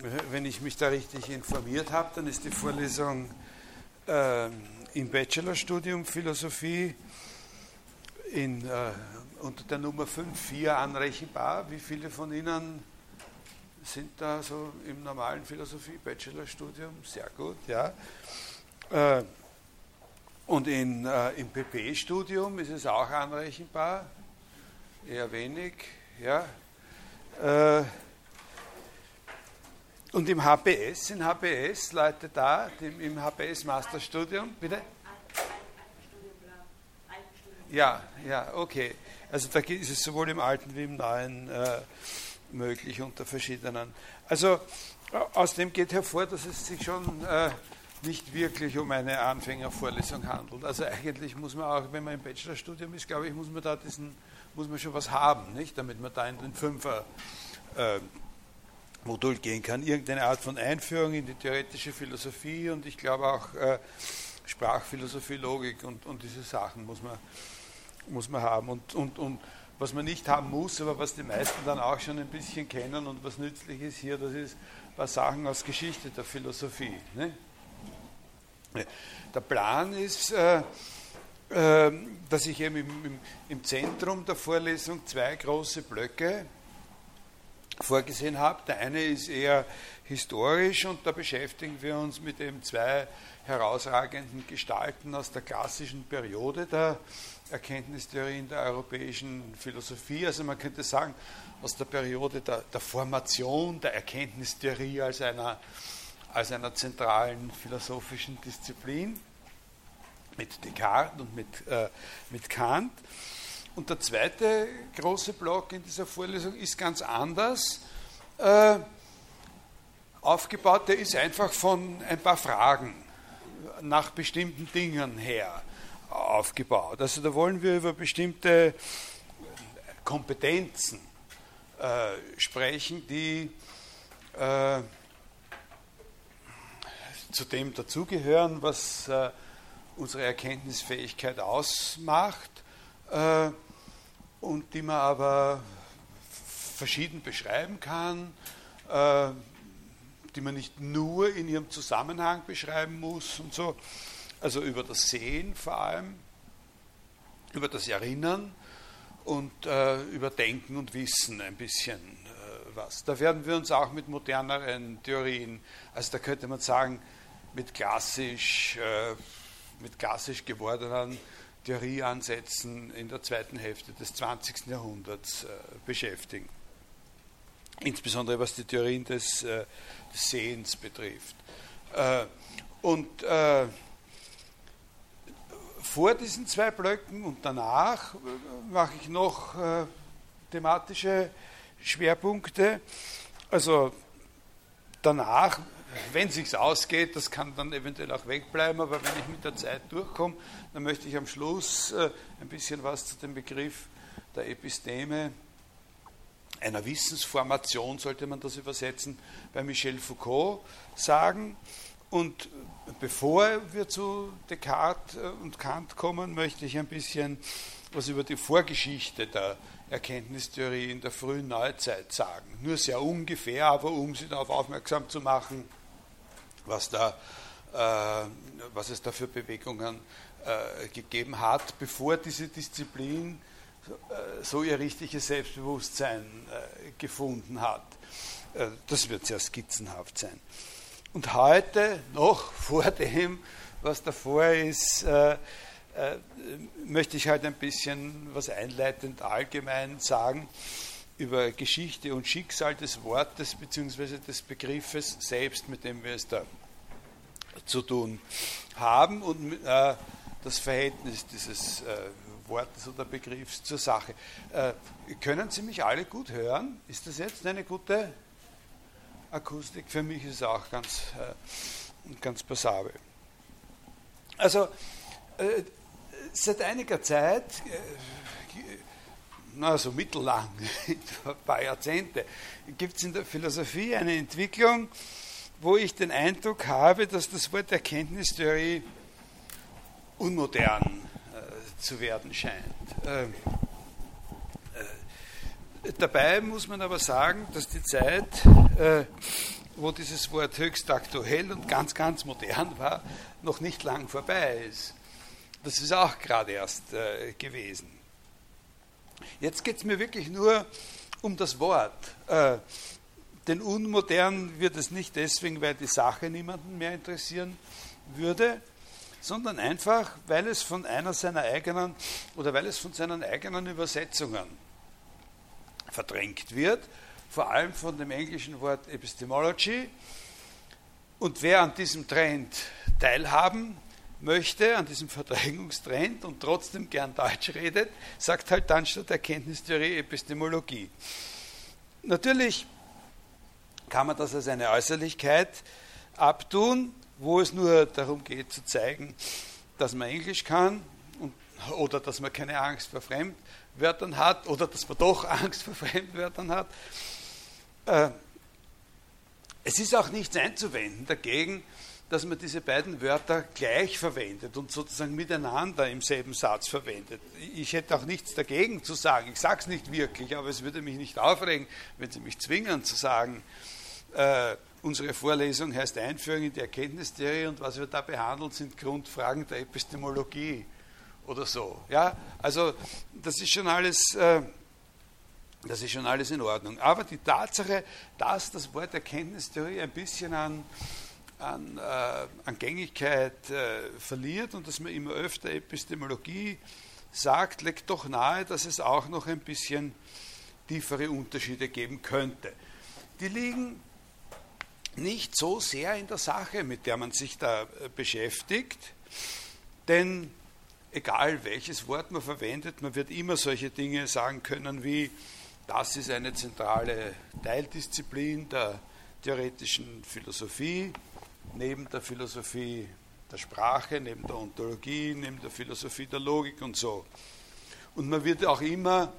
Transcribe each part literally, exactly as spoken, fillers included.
wenn ich mich da richtig informiert habe, dann ist die Vorlesung äh, im Bachelorstudium Philosophie in, äh, unter der Nummer fünf vier anrechenbar. Wie viele von Ihnen sind da so im normalen Philosophie-Bachelorstudium? Sehr gut, ja. Äh, und in, äh, im P P-Studium ist es auch anrechenbar, eher wenig, ja. Äh, und im H B S, in H B S, Leute da, im, im H B S-Masterstudium, bitte? Ja, ja, okay. Also da ist es sowohl im Alten wie im Neuen äh, möglich unter verschiedenen. Also aus dem geht hervor, dass es sich schon äh, nicht wirklich um eine Anfängervorlesung handelt. Also eigentlich muss man auch, wenn man im Bachelorstudium ist, glaube ich, muss man da diesen, muss man schon was haben, nicht, damit man da in den Fünfer äh, Modul gehen kann. Irgendeine Art von Einführung in die theoretische Philosophie und ich glaube auch äh, Sprachphilosophie, Logik und, und diese Sachen muss man, muss man haben. Und, und, und was man nicht haben muss, aber was die meisten dann auch schon ein bisschen kennen und was nützlich ist hier, das ist ein paar Sachen aus Geschichte der Philosophie. Ne? Der Plan ist, äh, äh, dass ich eben im, im, im Zentrum der Vorlesung zwei große Blöcke vorgesehen habe. Der eine ist eher historisch und da beschäftigen wir uns mit eben zwei herausragenden Gestalten aus der klassischen Periode der Erkenntnistheorien der europäischen Philosophie. Also man könnte sagen, aus der Periode der, der Formation der Erkenntnistheorie als einer, als einer zentralen philosophischen Disziplin mit Descartes und mit, äh, mit Kant. Und der zweite große Block in dieser Vorlesung ist ganz anders äh, aufgebaut. Der ist einfach von ein paar Fragen nach bestimmten Dingen her aufgebaut. Also da wollen wir über bestimmte Kompetenzen äh, sprechen, die äh, zu dem dazugehören, was äh, unsere Erkenntnisfähigkeit ausmacht, äh, und die man aber verschieden beschreiben kann, äh, die man nicht nur in ihrem Zusammenhang beschreiben muss und so. Also über das Sehen vor allem, über das Erinnern und äh, über Denken und Wissen ein bisschen äh, was. Da werden wir uns auch mit moderneren Theorien, also da könnte man sagen, mit klassisch, äh, mit klassisch gewordenen Theorieansätzen in der zweiten Hälfte des zwanzigsten Jahrhunderts äh, beschäftigen. Insbesondere was die Theorien des, äh, des Sehens betrifft. Äh, und äh, vor diesen zwei Blöcken und danach äh, mache ich noch äh, thematische Schwerpunkte. Also danach, wenn es sich ausgeht, das kann dann eventuell auch wegbleiben, aber wenn ich mit der Zeit durchkomme, dann möchte ich am Schluss äh, ein bisschen was zu dem Begriff der Episteme, einer Wissensformation, sollte man das übersetzen, bei Michel Foucault sagen. Und bevor wir zu Descartes und Kant kommen, möchte ich ein bisschen was über die Vorgeschichte der Erkenntnistheorie in der frühen Neuzeit sagen. Nur sehr ungefähr, aber um Sie darauf aufmerksam zu machen, was, da, äh, was es da für Bewegungen äh, gegeben hat, bevor diese Disziplin äh, so ihr richtiges Selbstbewusstsein äh, gefunden hat. Äh, das wird sehr skizzenhaft sein. Und heute, noch vor dem, was davor ist, äh, äh, möchte ich halt ein bisschen was einleitend allgemein sagen über Geschichte und Schicksal des Wortes bzw. des Begriffes selbst, mit dem wir es da zu tun haben und äh, das Verhältnis dieses äh, Wortes oder Begriffs zur Sache. Äh, können Sie mich alle gut hören? Ist das jetzt eine gute Akustik? Für mich ist es auch ganz, äh, ganz passabel. Also äh, seit einiger Zeit, äh, na so mittellang, ein paar Jahrzehnte, gibt es in der Philosophie eine Entwicklung, wo ich den Eindruck habe, dass das Wort Erkenntnistheorie unmodern äh, zu werden scheint. Äh, äh, dabei muss man aber sagen, dass die Zeit äh, wo dieses Wort höchst aktuell und ganz, ganz modern war, noch nicht lang vorbei ist. Das ist auch gerade erst äh, gewesen. Jetzt geht es mir wirklich nur um das Wort. Äh, denn unmodern wird es nicht deswegen, weil die Sache niemanden mehr interessieren würde, sondern einfach, weil es von einer seiner eigenen oder weil es von seinen eigenen Übersetzungen verdrängt wird, vor allem von dem englischen Wort Epistemology. Und wer an diesem Trend teilhaben möchte, an diesem Verdrängungstrend und trotzdem gern Deutsch redet, sagt halt dann statt Erkenntnistheorie Epistemologie. Natürlich kann man das als eine Äußerlichkeit abtun, wo es nur darum geht zu zeigen, dass man Englisch kann und, oder dass man keine Angst vor Fremdwörtern hat oder dass man doch Angst vor Fremdwörtern hat. Äh, es ist auch nichts einzuwenden dagegen, dass man diese beiden Wörter gleich verwendet und sozusagen miteinander im selben Satz verwendet. Ich hätte auch nichts dagegen zu sagen, ich sage es nicht wirklich, aber es würde mich nicht aufregen, wenn Sie mich zwingen zu sagen, äh, unsere Vorlesung heißt Einführung in die Erkenntnistheorie und was wir da behandeln, sind Grundfragen der Epistemologie oder so. Ja, also das ist schon alles, äh, das ist schon alles in Ordnung. Aber die Tatsache, dass das Wort Erkenntnistheorie ein bisschen an An, äh, an Gängigkeit äh, verliert und dass man immer öfter Epistemologie sagt, legt doch nahe, dass es auch noch ein bisschen tiefere Unterschiede geben könnte. Die liegen nicht so sehr in der Sache, mit der man sich da äh, beschäftigt, denn egal welches Wort man verwendet, man wird immer solche Dinge sagen können wie, das ist eine zentrale Teildisziplin der theoretischen Philosophie, neben der Philosophie der Sprache, neben der Ontologie, neben der Philosophie der Logik und so. Und man wird auch immer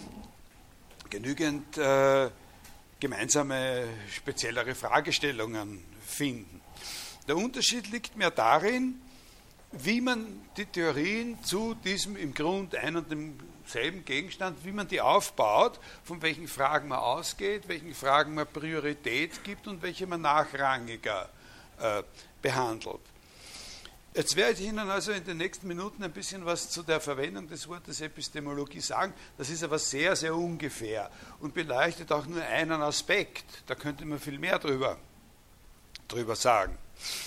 genügend äh, gemeinsame, speziellere Fragestellungen finden. Der Unterschied liegt mehr darin, wie man die Theorien zu diesem im Grund ein und demselben Gegenstand, wie man die aufbaut, von welchen Fragen man ausgeht, welchen Fragen man Priorität gibt und welche man nachrangiger Äh, behandelt. Jetzt werde ich Ihnen also in den nächsten Minuten ein bisschen was zu der Verwendung des Wortes Epistemologie sagen. Das ist aber sehr, sehr ungefähr und beleuchtet auch nur einen Aspekt. Da könnte man viel mehr drüber, drüber sagen.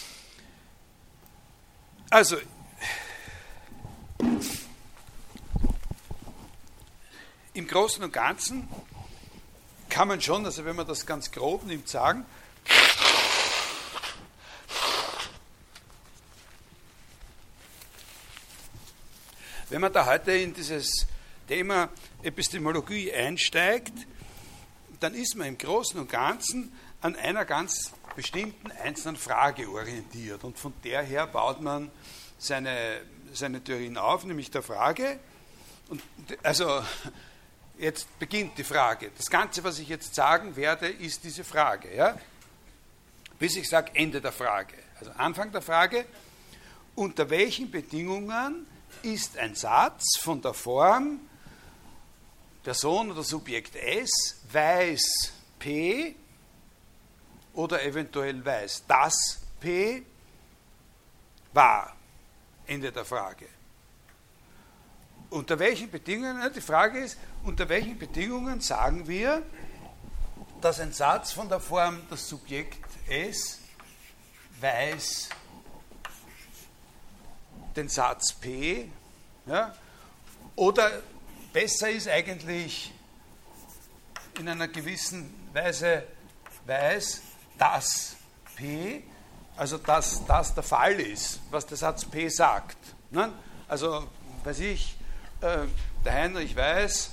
Also, im Großen und Ganzen kann man schon, also wenn man das ganz grob nimmt, sagen, wenn man da heute in dieses Thema Epistemologie einsteigt, dann ist man im Großen und Ganzen an einer ganz bestimmten einzelnen Frage orientiert. Und von der her baut man seine, seine Theorien auf, nämlich der Frage. Und also jetzt beginnt die Frage. Das Ganze, was ich jetzt sagen werde, ist diese Frage. Ja? Bis ich sage Ende der Frage. Also Anfang der Frage. Unter welchen Bedingungen ist ein Satz von der Form Person oder Subjekt S weiß P oder eventuell weiß das P wahr? Ende der Frage. Unter welchen Bedingungen, die Frage ist, unter welchen Bedingungen sagen wir, dass ein Satz von der Form das Subjekt S weiß den Satz P, ja, oder besser ist eigentlich in einer gewissen Weise weiß, dass P, also dass das der Fall ist, was der Satz P sagt. Ne? Also, weiß ich, äh, der Heinrich weiß,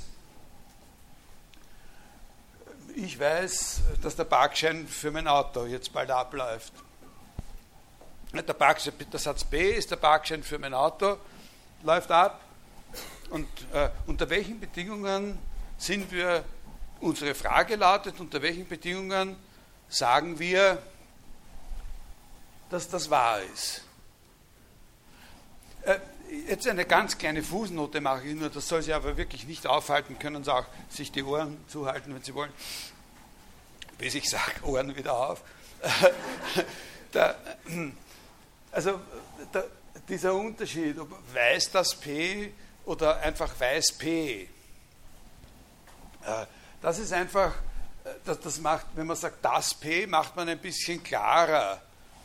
ich weiß, dass der Parkschein für mein Auto jetzt bald abläuft. Der, Parkschein, der Satz B ist, der Parkschein für mein Auto läuft ab. Und äh, unter welchen Bedingungen sind wir, unsere Frage lautet, unter welchen Bedingungen sagen wir, dass das wahr ist. Äh, jetzt eine ganz kleine Fußnote mache ich nur, das soll Sie aber wirklich nicht aufhalten, können Sie auch sich die Ohren zuhalten, wenn Sie wollen, bis ich sage, Ohren wieder auf. der, also der, dieser Unterschied, ob weiß das P oder einfach weiß P, das ist einfach, das, das macht, wenn man sagt das P, macht man ein bisschen klarer,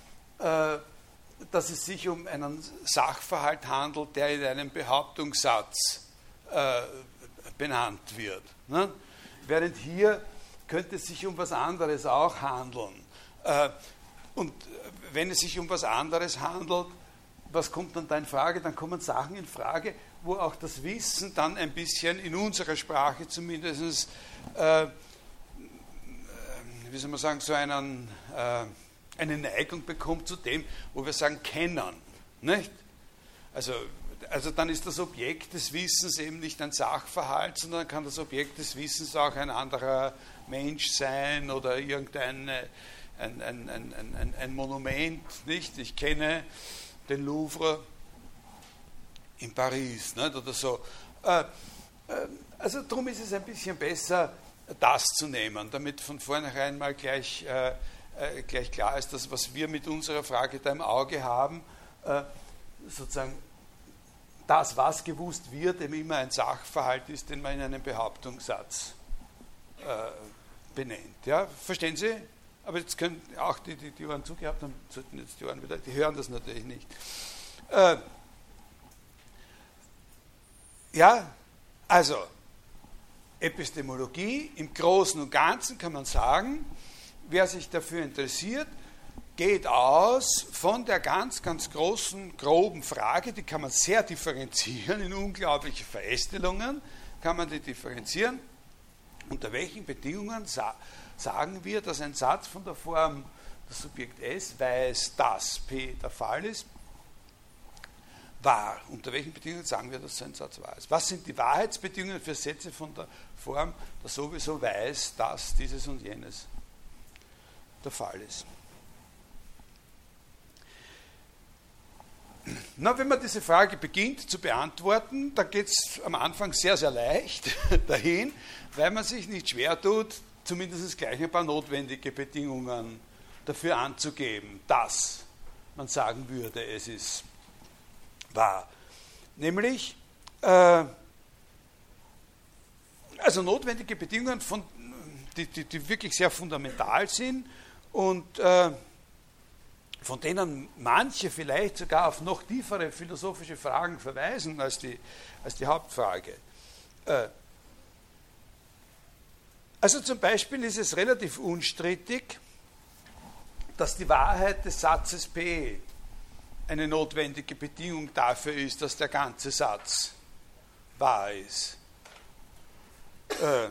dass es sich um einen Sachverhalt handelt, der in einem Behauptungssatz äh, benannt wird. Ne? Während hier könnte es sich um was anderes auch handeln. Äh, und wenn es sich um was anderes handelt, was kommt dann da in Frage? Dann kommen Sachen in Frage, wo auch das Wissen dann ein bisschen in unserer Sprache zumindest, äh, wie soll man sagen, so einen... Äh, eine Neigung bekommt zu dem, wo wir sagen, kennen. Nicht? Also, also dann ist das Objekt des Wissens eben nicht ein Sachverhalt, sondern kann das Objekt des Wissens auch ein anderer Mensch sein oder irgendein ein, ein, ein, ein, ein Monument. Nicht? Ich kenne den Louvre in Paris, nicht? Oder so. Also darum ist es ein bisschen besser, das zu nehmen, damit von vornherein mal gleich äh, Äh, gleich klar ist, dass was wir mit unserer Frage da im Auge haben, äh, sozusagen das, was gewusst wird, eben immer ein Sachverhalt ist, den man in einem Behauptungssatz äh, benennt. Ja? Verstehen Sie? Aber jetzt können auch die, die die Ohren zugehabt haben, sollten jetzt die Ohren wieder, die hören das natürlich nicht. Äh, ja, also Epistemologie im Großen und Ganzen kann man sagen, wer sich dafür interessiert, geht aus von der ganz, ganz großen, groben Frage, die kann man sehr differenzieren, in unglaubliche Verästelungen kann man die differenzieren. Unter welchen Bedingungen sa- sagen wir, dass ein Satz von der Form, das Subjekt S weiß, dass P der Fall ist, wahr? Unter welchen Bedingungen sagen wir, dass so ein Satz wahr ist? Was sind die Wahrheitsbedingungen für Sätze von der Form, das sowieso weiß, dass dieses und jenes der Fall ist? Na, wenn man diese Frage beginnt zu beantworten, dann geht es am Anfang sehr, sehr leicht dahin, weil man sich nicht schwer tut, zumindest gleich ein paar notwendige Bedingungen dafür anzugeben, dass man sagen würde, es ist wahr. Nämlich, äh, also notwendige Bedingungen, von, die, die, die wirklich sehr fundamental sind, und äh, von denen manche vielleicht sogar auf noch tiefere philosophische Fragen verweisen als die, als die Hauptfrage. Äh, also zum Beispiel ist es relativ unstrittig, dass die Wahrheit des Satzes P eine notwendige Bedingung dafür ist, dass der ganze Satz wahr ist. Äh,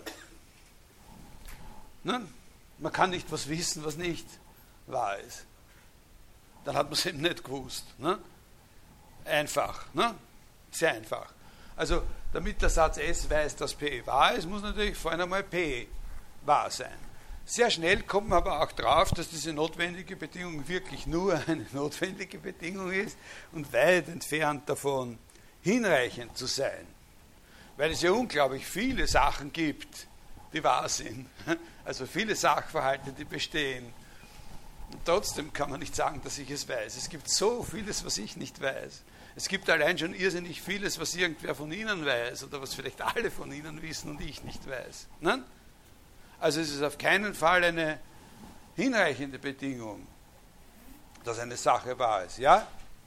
ne? Man kann nicht was wissen, was nicht wahr ist. Dann hat man es eben nicht gewusst. Ne? Einfach. Ne? Sehr einfach. Also, damit der Satz S weiß, dass P wahr ist, muss natürlich vorhin einmal P wahr sein. Sehr schnell kommt man aber auch drauf, dass diese notwendige Bedingung wirklich nur eine notwendige Bedingung ist und weit entfernt davon, hinreichend zu sein. Weil es ja unglaublich viele Sachen gibt, die wahr sind. Also viele Sachverhalte, die bestehen. Und trotzdem kann man nicht sagen, dass ich es weiß. Es gibt so vieles, was ich nicht weiß. Es gibt allein schon irrsinnig vieles, was irgendwer von Ihnen weiß oder was vielleicht alle von Ihnen wissen und ich nicht weiß. Nein? Also es ist auf keinen Fall eine hinreichende Bedingung, dass eine Sache wahr ist. Ja?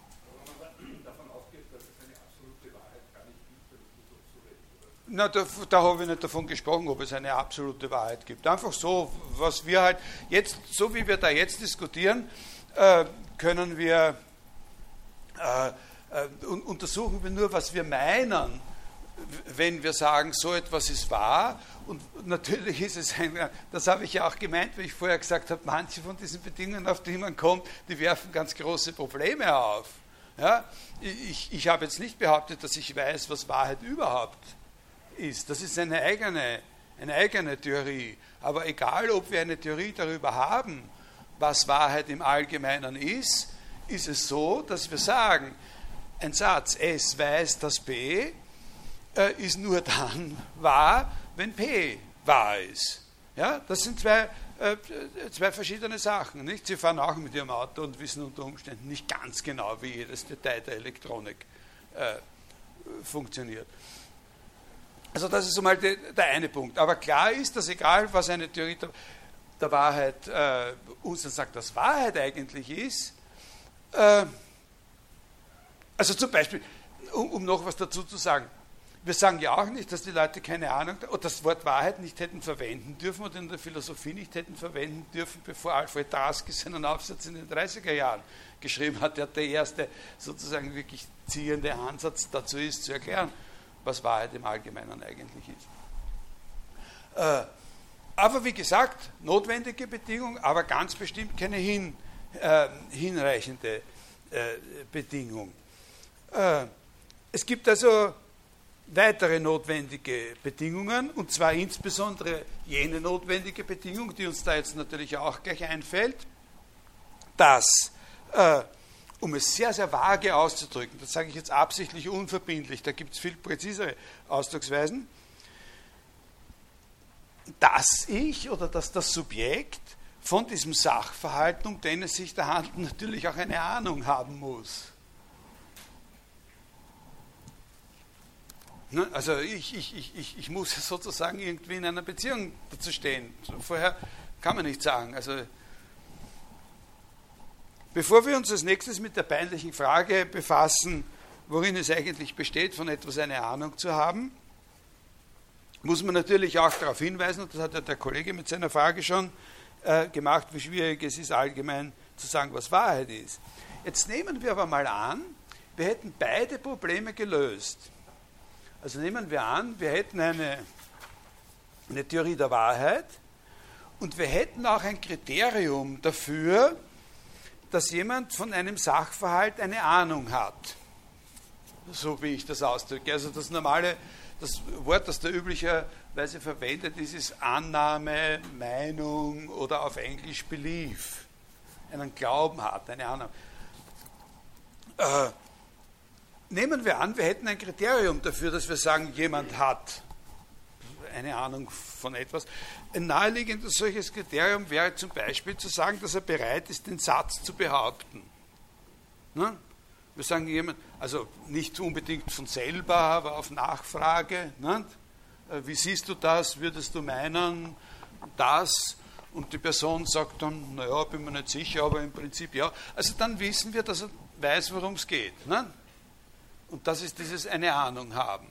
Na, da, da habe ich nicht davon gesprochen, ob es eine absolute Wahrheit gibt. Einfach so, was wir halt jetzt, so wie wir da jetzt diskutieren, äh, können wir, äh, äh, untersuchen wir nur, was wir meinen, wenn wir sagen, so etwas ist wahr. Und natürlich ist es ein, das habe ich ja auch gemeint, wie ich vorher gesagt habe, manche von diesen Bedingungen, auf die man kommt, die werfen ganz große Probleme auf. Ja? Ich, ich habe jetzt nicht behauptet, dass ich weiß, was Wahrheit überhaupt ist. Das ist eine eigene, eine eigene Theorie. Aber egal, ob wir eine Theorie darüber haben, was Wahrheit im Allgemeinen ist, ist es so, dass wir sagen, ein Satz S weiß, dass P äh, ist nur dann wahr, wenn P wahr ist. Ja, das sind zwei äh, zwei verschiedene Sachen. Nicht? Sie fahren auch mit ihrem Auto und wissen unter Umständen nicht ganz genau, wie jedes Detail der Elektronik äh, funktioniert. Also das ist einmal die, der eine Punkt. Aber klar ist, dass egal, was eine Theorie der, der Wahrheit äh, uns dann sagt, dass Wahrheit eigentlich ist, äh, also zum Beispiel, um, um noch was dazu zu sagen, wir sagen ja auch nicht, dass die Leute keine Ahnung oder das Wort Wahrheit nicht hätten verwenden dürfen oder in der Philosophie nicht hätten verwenden dürfen, bevor Alfred Tarski seinen Aufsatz in den dreißiger Jahren geschrieben hat, der der erste sozusagen wirklich ziehende Ansatz dazu ist, zu erklären, was Wahrheit im Allgemeinen eigentlich ist. Äh, aber wie gesagt, notwendige Bedingung, aber ganz bestimmt keine hin, äh, hinreichende äh, Bedingung. Äh, es gibt also weitere notwendige Bedingungen, und zwar insbesondere jene notwendige Bedingung, die uns da jetzt natürlich auch gleich einfällt, dass, äh, um es sehr, sehr vage auszudrücken, das sage ich jetzt absichtlich unverbindlich, da gibt es viel präzisere Ausdrucksweisen, dass ich oder dass das Subjekt von diesem Sachverhalt, um den es sich da handelt, natürlich auch eine Ahnung haben muss. Also ich, ich, ich, ich muss sozusagen irgendwie in einer Beziehung dazu stehen. Vorher kann man nicht sagen. Also bevor wir uns als nächstes mit der peinlichen Frage befassen, worin es eigentlich besteht, von etwas eine Ahnung zu haben, muss man natürlich auch darauf hinweisen, und das hat ja der Kollege mit seiner Frage schon äh, gemacht, wie schwierig es ist, allgemein zu sagen, was Wahrheit ist. Jetzt nehmen wir aber mal an, wir hätten beide Probleme gelöst. Also nehmen wir an, wir hätten eine, eine Theorie der Wahrheit und wir hätten auch ein Kriterium dafür, dass jemand von einem Sachverhalt eine Ahnung hat. So wie ich das ausdrücke. Also das normale, das Wort, das da üblicherweise verwendet ist, ist Annahme, Meinung oder auf Englisch Belief. Einen Glauben hat, eine Ahnung. Äh, Nehmen wir an, wir hätten ein Kriterium dafür, dass wir sagen, jemand hat eine Ahnung von etwas. Ein naheliegendes solches Kriterium wäre zum Beispiel zu sagen, dass er bereit ist, den Satz zu behaupten. Ne? Wir sagen jemand, also nicht unbedingt von selber, aber auf Nachfrage. Ne? Wie siehst du das? Würdest du meinen, das? Und die Person sagt dann, naja, bin mir nicht sicher, aber im Prinzip ja. Also dann wissen wir, dass er weiß, worum es geht. Ne? Und das ist dieses eine Ahnung haben.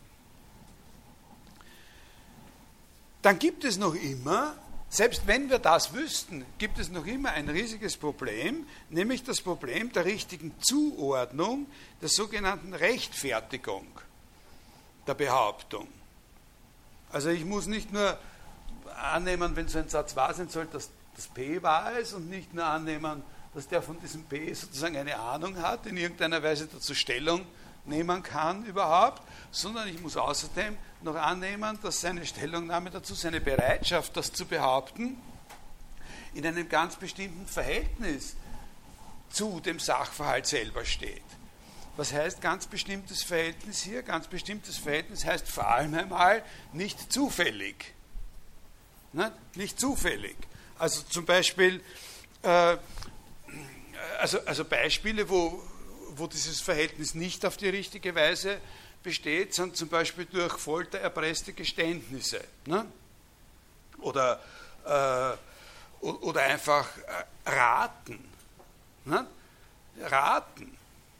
Dann gibt es noch immer, selbst wenn wir das wüssten, gibt es noch immer ein riesiges Problem, nämlich das Problem der richtigen Zuordnung, der sogenannten Rechtfertigung der Behauptung. Also ich muss nicht nur annehmen, wenn so ein Satz wahr sein soll, dass das P wahr ist und nicht nur annehmen, dass der von diesem P sozusagen eine Ahnung hat, in irgendeiner Weise dazu Stellung nehmen kann überhaupt, sondern ich muss außerdem noch annehmen, dass seine Stellungnahme dazu, seine Bereitschaft, das zu behaupten, in einem ganz bestimmten Verhältnis zu dem Sachverhalt selber steht. Was heißt ganz bestimmtes Verhältnis hier? Ganz bestimmtes Verhältnis heißt vor allem einmal nicht zufällig. Ne? Nicht zufällig. Also zum Beispiel, äh, also, also Beispiele, wo wo dieses Verhältnis nicht auf die richtige Weise besteht, sind zum Beispiel durch Folter erpresste Geständnisse. Ne? Oder, äh, oder einfach äh, raten. Ne? Raten.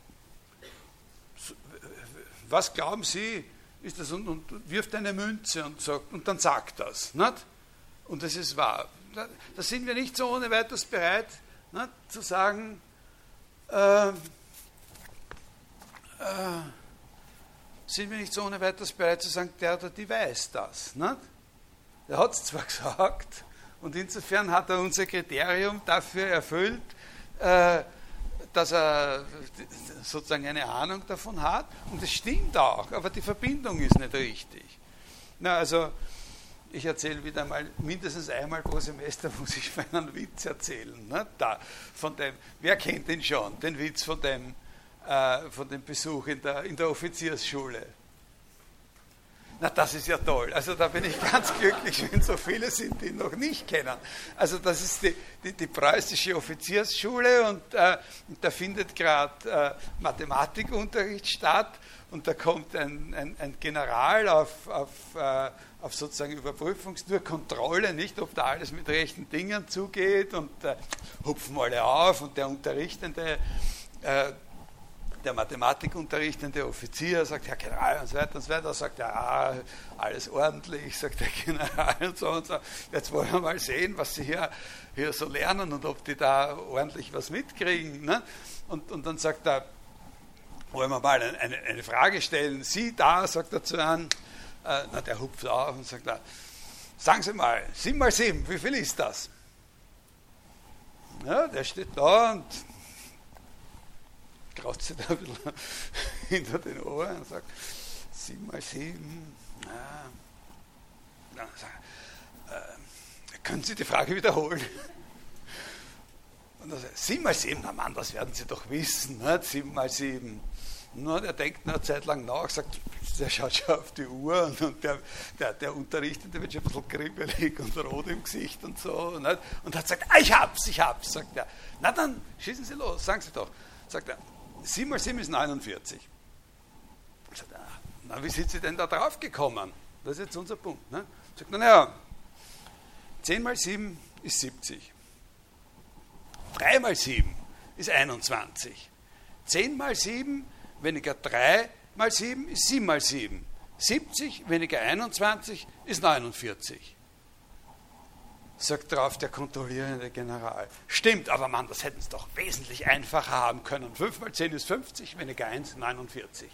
Was glauben Sie, ist das? Und, und wirft eine Münze und sagt, und dann sagt das. Nicht? Und das ist wahr. Da sind wir nicht so ohne weiteres bereit, nicht, zu sagen, äh, Äh, sind wir nicht so ohne weiteres bereit zu sagen, der oder die weiß das. Nicht? Der hat es zwar gesagt, und insofern hat er unser Kriterium dafür erfüllt, äh, dass er sozusagen eine Ahnung davon hat, und es stimmt auch, aber die Verbindung ist nicht richtig. Na, also ich erzähle wieder mal, mindestens einmal pro Semester muss ich einen Witz erzählen. Ne? Da, von dem, wer kennt den schon, den Witz von dem, von dem Besuch in der, in der Offiziersschule. Na, das ist ja toll. Also da bin ich ganz glücklich, wenn so viele sind, die ihn noch nicht kennen. Also das ist die, die, die preußische Offiziersschule und äh, da findet gerade äh, Mathematikunterricht statt und da kommt ein, ein, ein General auf, auf, äh, auf sozusagen Überprüfungstour, Kontrolle, nicht, ob da alles mit rechten Dingen zugeht und äh, hupfen alle auf und der Unterrichtende äh, der Mathematikunterrichtende Offizier sagt, Herr General, und so weiter und so weiter, sagt er, ja, alles ordentlich, sagt der General und so und so. Jetzt wollen wir mal sehen, was Sie hier, hier so lernen und ob die da ordentlich was mitkriegen. Ne? Und, und dann sagt er, wollen wir mal eine, eine Frage stellen. Sie da, sagt er zu einem, äh, na, der hupft auf und sagt, na, sagen Sie mal, sieben mal sieben, wie viel ist das? Ja, der steht da und kratzt sich da ein bisschen hinter den Ohren und sagt, sieben mal sieben, ja. Dann sagt er, äh, können Sie die Frage wiederholen? Und dann sagt er, sieben mal sieben, na Mann, das werden Sie doch wissen, ne? sieben mal sieben. Na, der denkt eine Zeit lang nach, sagt, der schaut schon auf die Uhr und, und der, der, der Unterrichtende wird schon ein bisschen kribbelig und rot im Gesicht und so. Nicht? Und hat gesagt, ah, ich hab's, ich hab's, sagt er. Na dann, schießen Sie los, sagen Sie doch. Sagt er, sieben mal sieben ist neunundvierzig. Sagt er, na, wie sind Sie denn da drauf gekommen? Das ist jetzt unser Punkt. Ne? Sagt er, naja, zehn mal sieben ist siebzig. drei mal sieben ist einundzwanzig. zehn mal sieben weniger drei mal sieben ist sieben mal sieben. siebzig weniger einundzwanzig ist neunundvierzig. Sagt darauf der kontrollierende General. Stimmt, aber Mann, das hätten Sie doch wesentlich einfacher haben können. fünf mal zehn ist fünfzig, weniger eins, neunundvierzig.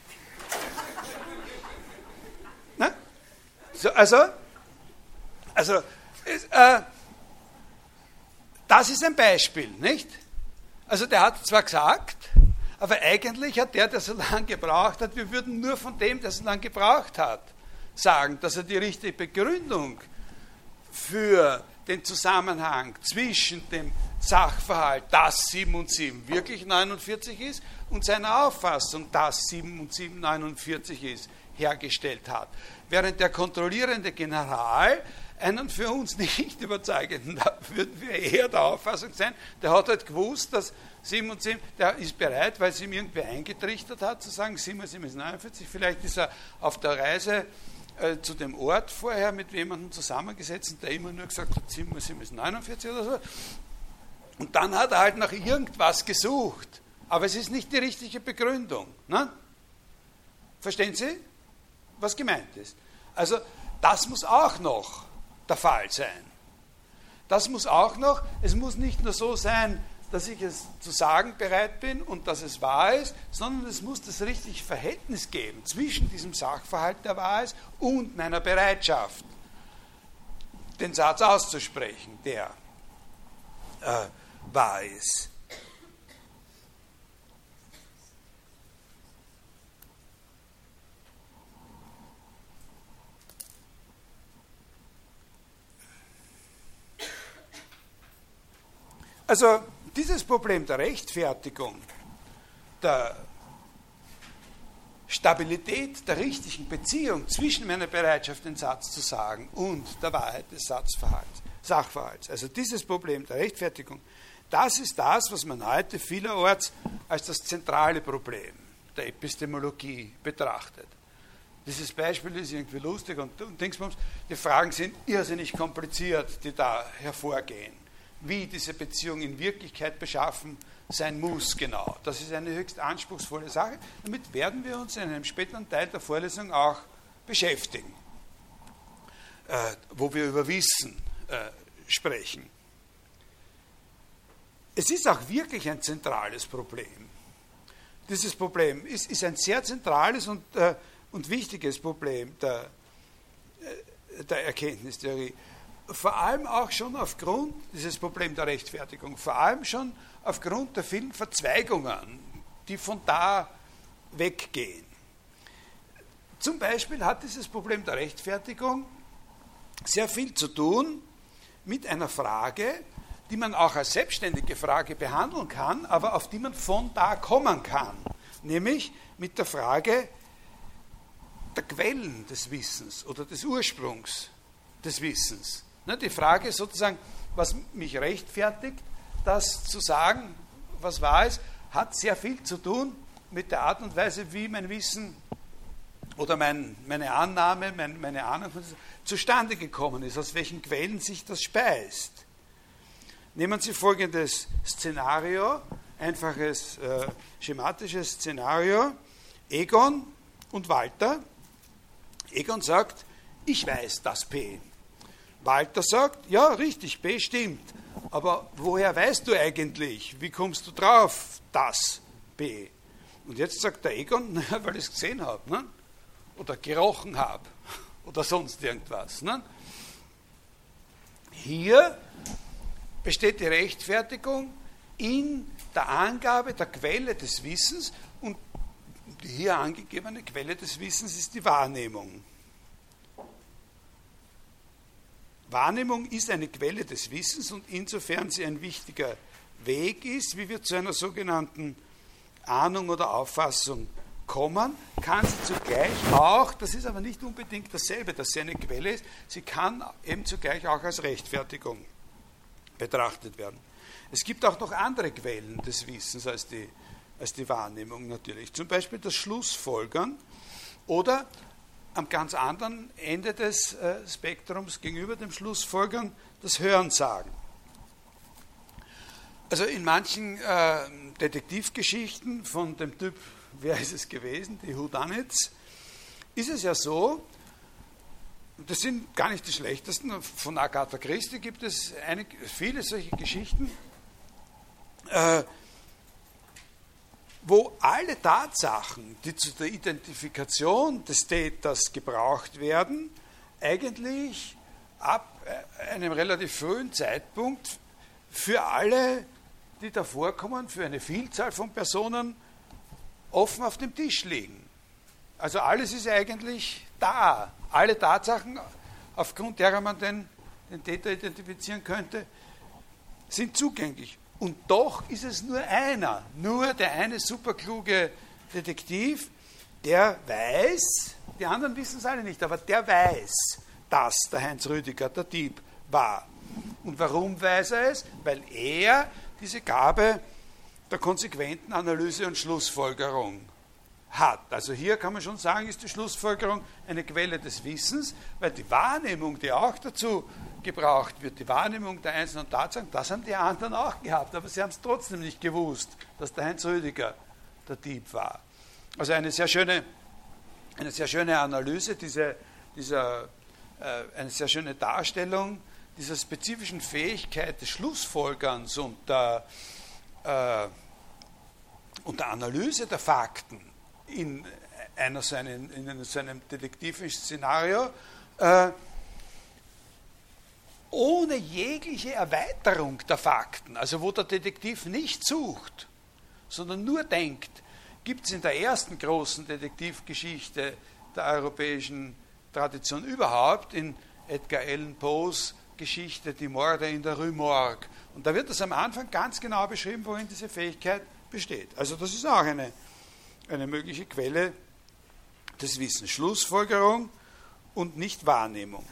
Na? So, also, also äh, das ist ein Beispiel, nicht? Also der hat zwar gesagt, aber eigentlich hat der, der so lange gebraucht hat, wir würden nur von dem, der so lange gebraucht hat, sagen, dass er die richtige Begründung für den Zusammenhang zwischen dem Sachverhalt, dass sieben und sieben wirklich neunundvierzig ist, und seiner Auffassung, dass sieben und sieben neunundvierzig ist, hergestellt hat. Während der kontrollierende General einen für uns nicht überzeugenden, da würden wir eher der Auffassung sein, der hat halt gewusst, dass sieben und sieben, der ist bereit, weil es ihm irgendwie eingetrichtert hat, zu sagen, sieben mal sieben ist neunundvierzig. Vielleicht ist er auf der Reise äh, zu dem Ort vorher mit jemandem zusammengesetzt, der immer nur gesagt hat, sieben mal sieben ist neunundvierzig oder so. Und dann hat er halt nach irgendwas gesucht. Aber es ist nicht die richtige Begründung. Ne? Verstehen Sie, was gemeint ist? Also das muss auch noch der Fall sein. Das muss auch noch, es muss nicht nur so sein, dass ich es zu sagen bereit bin und dass es wahr ist, sondern es muss das richtige Verhältnis geben zwischen diesem Sachverhalt, der wahr ist, und meiner Bereitschaft, den Satz auszusprechen, der äh, wahr ist. Also dieses Problem der Rechtfertigung, der Stabilität der richtigen Beziehung zwischen meiner Bereitschaft, den Satz zu sagen, und der Wahrheit des Satzverhalts, Sachverhalts, also dieses Problem der Rechtfertigung, das ist das, was man heute vielerorts als das zentrale Problem der Epistemologie betrachtet. Dieses Beispiel ist irgendwie lustig und, und Dingsbums, die Fragen sind irrsinnig kompliziert, die da hervorgehen. Wie diese Beziehung in Wirklichkeit beschaffen sein muss, genau. Das ist eine höchst anspruchsvolle Sache. Damit werden wir uns in einem späteren Teil der Vorlesung auch beschäftigen, äh, wo wir über Wissen äh, sprechen. Es ist auch wirklich ein zentrales Problem. Dieses Problem ist, ist ein sehr zentrales und, äh, und wichtiges Problem der, äh, der Erkenntnistheorie. Vor allem auch schon aufgrund dieses Problems der Rechtfertigung, vor allem schon aufgrund der vielen Verzweigungen, die von da weggehen. Zum Beispiel hat dieses Problem der Rechtfertigung sehr viel zu tun mit einer Frage, die man auch als selbstständige Frage behandeln kann, aber auf die man von da kommen kann, nämlich mit der Frage, der Quellen des Wissens oder des Ursprungs des Wissens. Die Frage ist sozusagen, was mich rechtfertigt, das zu sagen, was wahr ist, hat sehr viel zu tun mit der Art und Weise, wie mein Wissen oder mein, meine Annahme, mein, meine Ahnung zustande gekommen ist, aus welchen Quellen sich das speist. Nehmen Sie folgendes Szenario, einfaches äh, schematisches Szenario. Egon und Walter. Egon sagt, ich weiß das P. Walter sagt, ja, richtig, P stimmt. Aber woher weißt du eigentlich? Wie kommst du drauf, das P? Und jetzt sagt der Egon, naja, weil ich es gesehen habe, ne? Oder gerochen habe oder sonst irgendwas. Ne? Hier besteht die Rechtfertigung in der Angabe der Quelle des Wissens, und die hier angegebene Quelle des Wissens ist die Wahrnehmung. Wahrnehmung ist eine Quelle des Wissens, und insofern sie ein wichtiger Weg ist, wie wir zu einer sogenannten Ahnung oder Auffassung kommen, kann sie zugleich auch, das ist aber nicht unbedingt dasselbe, dass sie eine Quelle ist, sie kann eben zugleich auch als Rechtfertigung betrachtet werden. Es gibt auch noch andere Quellen des Wissens als die, als die Wahrnehmung natürlich. Zum Beispiel das Schlussfolgern oder am ganz anderen Ende des äh, Spektrums gegenüber dem Schlussfolgern das Hörensagen. Also in manchen äh, Detektivgeschichten von dem Typ, wer ist es gewesen, die Whodunits, ist es ja so, das sind gar nicht die schlechtesten, von Agatha Christie gibt es einige, viele solche Geschichten, äh, wo alle Tatsachen, die zu der Identifikation des Täters gebraucht werden, eigentlich ab einem relativ frühen Zeitpunkt für alle, die da vorkommen, für eine Vielzahl von Personen offen auf dem Tisch liegen. Also alles ist eigentlich da. Alle Tatsachen, aufgrund derer man den, den Täter identifizieren könnte, sind zugänglich. Und doch ist es nur einer, nur der eine superkluge Detektiv, der weiß, die anderen wissen es alle nicht, aber der weiß, dass der Heinz Rüdiger der Dieb war. Und warum weiß er es? Weil er diese Gabe der konsequenten Analyse und Schlussfolgerung hat. Also hier kann man schon sagen, ist die Schlussfolgerung eine Quelle des Wissens, weil die Wahrnehmung, die auch dazu gebraucht wird, die Wahrnehmung der einzelnen Tatsachen, das haben die anderen auch gehabt, aber sie haben es trotzdem nicht gewusst, dass der Heinz Rüdiger der Dieb war. Also eine sehr schöne, eine sehr schöne Analyse, diese, dieser, äh, eine sehr schöne Darstellung dieser spezifischen Fähigkeit des Schlussfolgerns und der, äh, und der Analyse der Fakten in, einer so einen, in einem, so einem detektivischen Szenario, äh, ohne jegliche Erweiterung der Fakten, also wo der Detektiv nicht sucht, sondern nur denkt, gibt es in der ersten großen Detektivgeschichte der europäischen Tradition überhaupt, in Edgar Allan Poes Geschichte Die Morde in der Rue Morgue. Und da wird das am Anfang ganz genau beschrieben, worin diese Fähigkeit besteht. Also das ist auch eine, eine mögliche Quelle des Wissens. Schlussfolgerung und nicht Wahrnehmung.